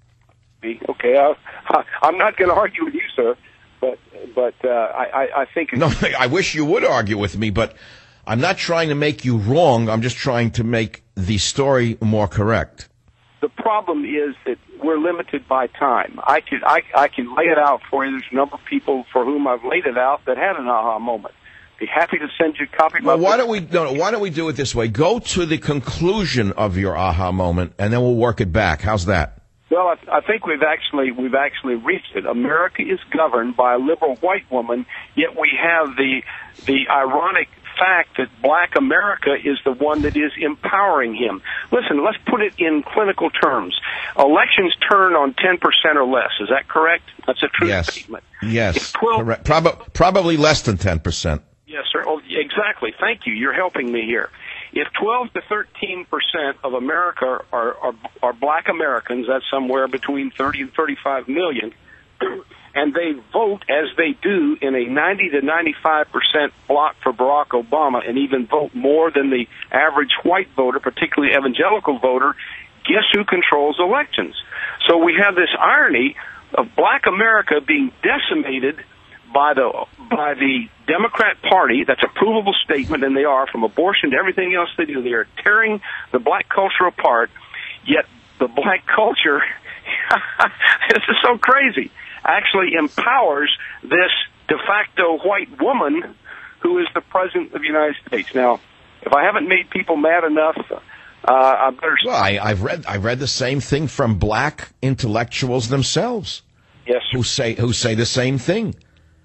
Okay, I'm not going to argue with you, sir, but I think... No, I wish you would argue with me, but I'm not trying to make you wrong. I'm just trying to make the story more correct. The problem is that we're limited by time. I can lay it out for you. There's a number of people for whom I've laid it out that had an aha moment. Be happy to send you a copy. Well, why don't we do it this way? Go to the conclusion of your aha moment, and then we'll work it back. How's that? Well, I think we've actually reached it. America is governed by a liberal white woman, yet we have the ironic fact that black America is the one that is empowering him. Listen, let's put it in clinical terms. Elections turn on 10% or less. Is that correct? That's a true statement. Yes, correct. Probably less than 10%. Yes, sir. Oh, exactly. Thank you. You're helping me here. If 12 to 13% of America are black Americans, that's somewhere between 30 and 35 million, and they vote as they do in a 90 to 95% block for Barack Obama, and even vote more than the average white voter, particularly evangelical voter, guess who controls elections? So we have this irony of black America being decimated by the Democrat Party. That's a provable statement, and they are, from abortion to everything else they do. They are tearing the black culture apart, yet the black culture, this is so crazy, actually empowers this de facto white woman who is the president of the United States. Now, if I haven't made people mad enough, I better... Well, I've read the same thing from black intellectuals themselves. Yes, sir. Who say the same thing.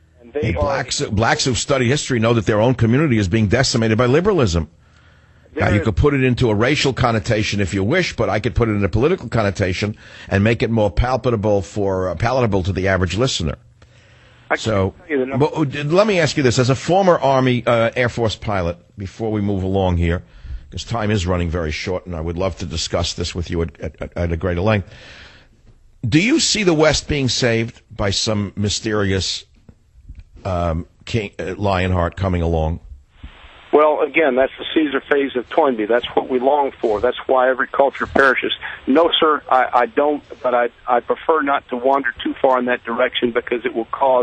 Blacks who study history know that their own community is being decimated by liberalism. Now, you could put it into a racial connotation if you wish, but I could put it in a political connotation and make it more palatable to the average listener. So, let me ask you this. As a former Army Air Force pilot, before we move along here, because time is running very short, and I would love to discuss this with you at a greater length, do you see the West being saved by some mysterious King Lionheart coming along? Well, again, that's the Caesar phase of Toynbee. That's what we long for. That's why every culture perishes. No, sir, I don't, but I prefer not to wander too far in that direction because it will cause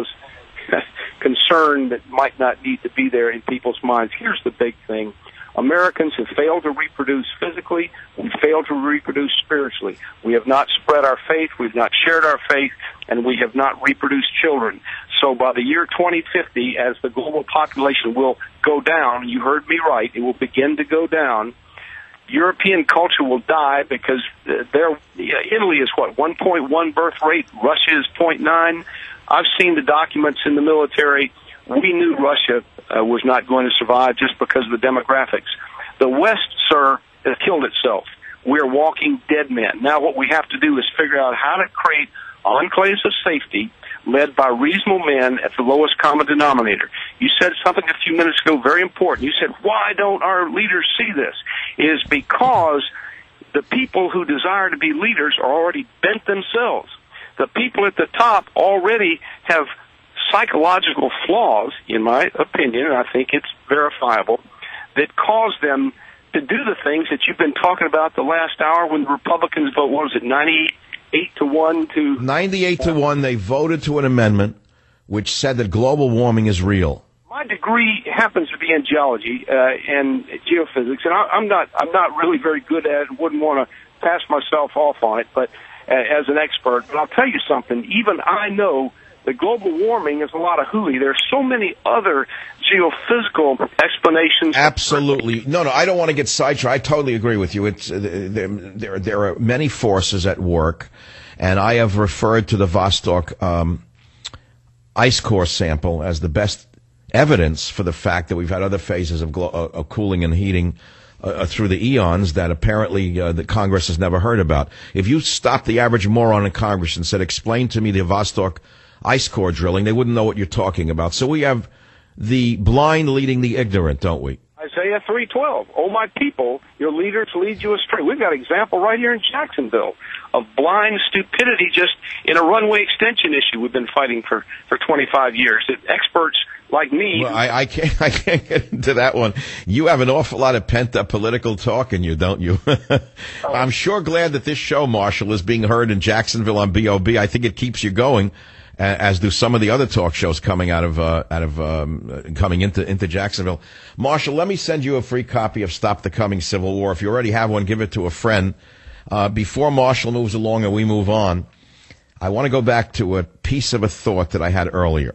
concern that might not need to be there in people's minds. Here's the big thing. Americans have failed to reproduce physically. We've failed to reproduce spiritually. We have not spread our faith. We've not shared our faith. And we have not reproduced children. So by the year 2050, as the global population will go down, you heard me right, it will begin to go down, European culture will die because Italy is, 1.1 birth rate? Russia is 0.9. I've seen the documents in the military. We knew Russia was not going to survive just because of the demographics. The West, sir, has killed itself. We're walking dead men. Now what we have to do is figure out how to create enclaves of safety led by reasonable men at the lowest common denominator. You said something a few minutes ago very important. You said, why don't our leaders see this? It is because the people who desire to be leaders are already bent themselves. The people at the top already have psychological flaws, in my opinion, and I think it's verifiable, that cause them to do the things that you've been talking about the last hour when the Republicans vote, what was it, 98-1 to... 98-1, they voted to an amendment which said that global warming is real. My degree happens to be in geology and geophysics, and I'm not really very good at it, wouldn't want to pass myself off on it, but as an expert. But I'll tell you something, even I know that global warming is a lot of hooey. There's so many other geophysical explanations. Absolutely. No, I don't want to get sidetracked. I totally agree with you. It's there are many forces at work, and I have referred to the Vostok ice core sample as the best evidence for the fact that we've had other phases of cooling and heating through the eons that apparently the Congress has never heard about. If you stopped the average moron in Congress and said, explain to me the Vostok ice core drilling, they wouldn't know what you're talking about. So we have the blind leading the ignorant, don't we? Isaiah 3:12. Oh, my people, your leaders lead you astray. We've got an example right here in Jacksonville of blind stupidity just in a runway extension issue we've been fighting for 25 years. That experts like me... Well, I can't get into that one. You have an awful lot of pent-up political talk in you, don't you? I'm sure glad that this show, Marshall, is being heard in Jacksonville on BOB. I think it keeps you going, as do some of the other talk shows coming coming into Jacksonville. Marshall, let me send you a free copy of Stop the Coming Civil War. If you already have one, give it to a friend. Before Marshall moves along and we move on, I want to go back to a piece of a thought that I had earlier,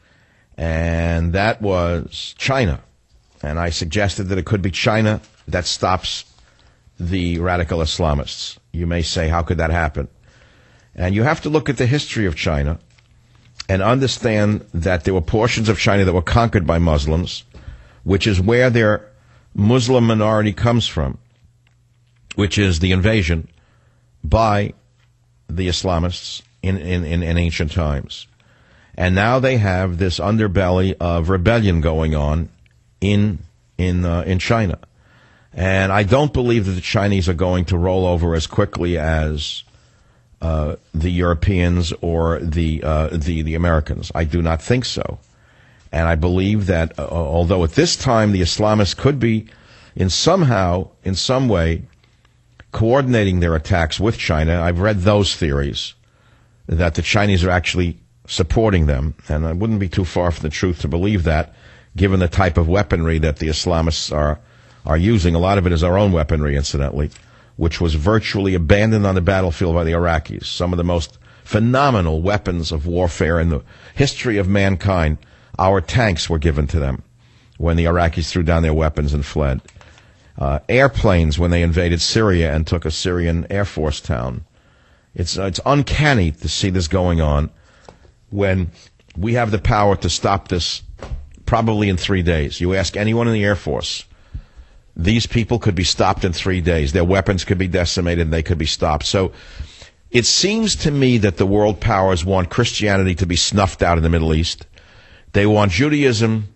and that was China. And I suggested that it could be China that stops the radical Islamists. You may say, how could that happen? And you have to look at the history of China and understand that there were portions of China that were conquered by Muslims, which is where their Muslim minority comes from, which is the invasion by the Islamists in ancient times. And now they have this underbelly of rebellion going on in China. And I don't believe that the Chinese are going to roll over as quickly as the Europeans or the Americans. I do not think so. And I believe that although at this time the Islamists could be in some way coordinating their attacks with China, I've read those theories that the Chinese are actually supporting them, and I wouldn't be too far from the truth to believe that, given the type of weaponry that the Islamists are using. A lot of it is our own weaponry, incidentally, which was virtually abandoned on the battlefield by the Iraqis. Some of the most phenomenal weapons of warfare in the history of mankind, our tanks were given to them when the Iraqis threw down their weapons and fled. Airplanes when they invaded Syria and took a Syrian Air Force town. It's uncanny to see this going on when we have the power to stop this probably in 3 days. You ask anyone in the Air Force, these people could be stopped in 3 days. Their weapons could be decimated and they could be stopped. So it seems to me that the world powers want Christianity to be snuffed out in the Middle East. They want Judaism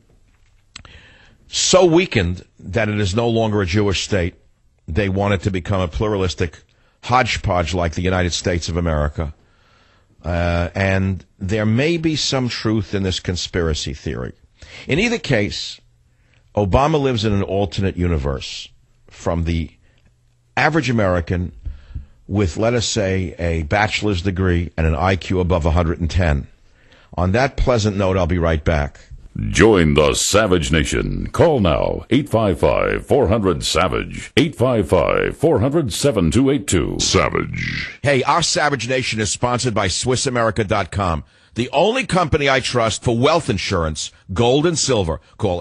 so weakened that it is no longer a Jewish state. They want it to become a pluralistic hodgepodge like the United States of America. And there may be some truth in this conspiracy theory. In either case, Obama lives in an alternate universe from the average American with, let us say, a bachelor's degree and an IQ above 110. On that pleasant note, I'll be right back. Join the Savage Nation. Call now, 855-400-SAVAGE, 855-400-7282. Savage. Hey, our Savage Nation is sponsored by SwissAmerica.com, the only company I trust for wealth insurance, gold and silver. Call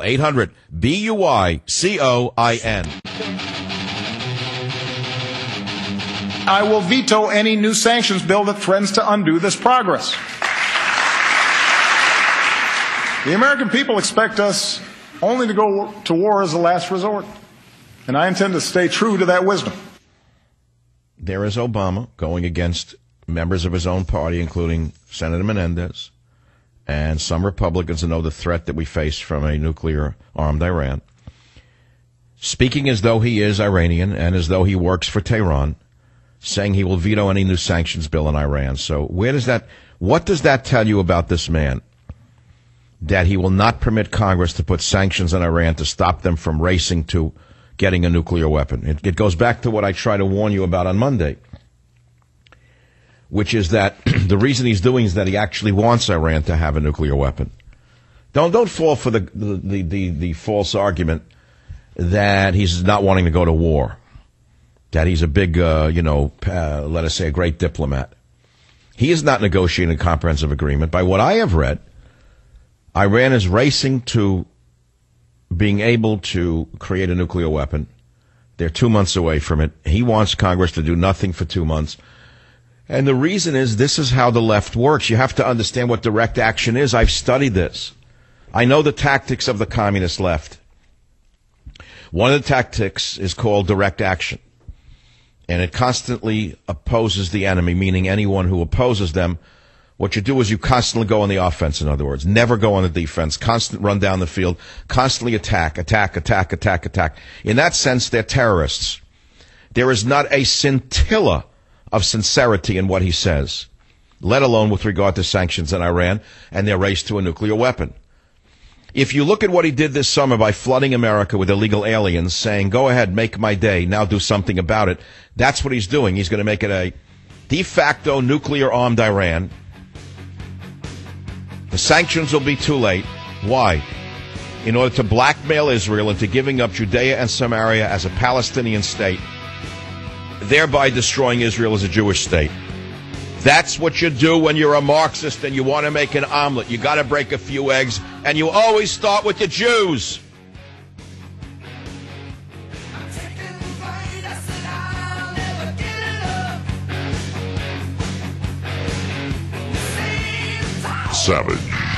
800-BUYCOIN. I will veto any new sanctions bill that threatens to undo this progress. The American people expect us only to go to war as a last resort, and I intend to stay true to that wisdom. There is Obama going against members of his own party, including Senator Menendez and some Republicans who know the threat that we face from a nuclear-armed Iran, speaking as though he is Iranian and as though he works for Tehran, saying he will veto any new sanctions bill in Iran. So what does that tell you about this man? That he will not permit Congress to put sanctions on Iran to stop them from racing to getting a nuclear weapon. It goes back to what I tried to warn you about on Monday, which is that the reason he's doing is that he actually wants Iran to have a nuclear weapon. Don't fall for the false argument that he's not wanting to go to war, that he's a big, let us say, a great diplomat. He is not negotiating a comprehensive agreement. By what I have read, Iran is racing to being able to create a nuclear weapon. They're 2 months away from it. He wants Congress to do nothing for 2 months. And the reason is this is how the left works. You have to understand what direct action is. I've studied this. I know the tactics of the communist left. One of the tactics is called direct action. And it constantly opposes the enemy, meaning anyone who opposes them. What you do is you constantly go on the offense, in other words. Never go on the defense. Constant run down the field. Constantly attack. In that sense, they're terrorists. There is not a scintilla of sincerity in what he says, let alone with regard to sanctions on Iran and their race to a nuclear weapon. If you look at what he did this summer by flooding America with illegal aliens, saying, go ahead, make my day, now do something about it, that's what he's doing. He's going to make it a de facto nuclear-armed Iran. The sanctions will be too late. Why? In order to blackmail Israel into giving up Judea and Samaria as a Palestinian state, thereby destroying Israel as a Jewish state. That's what you do when you're a Marxist and you want to make an omelet. You got to break a few eggs, and you always start with the Jews. Savage.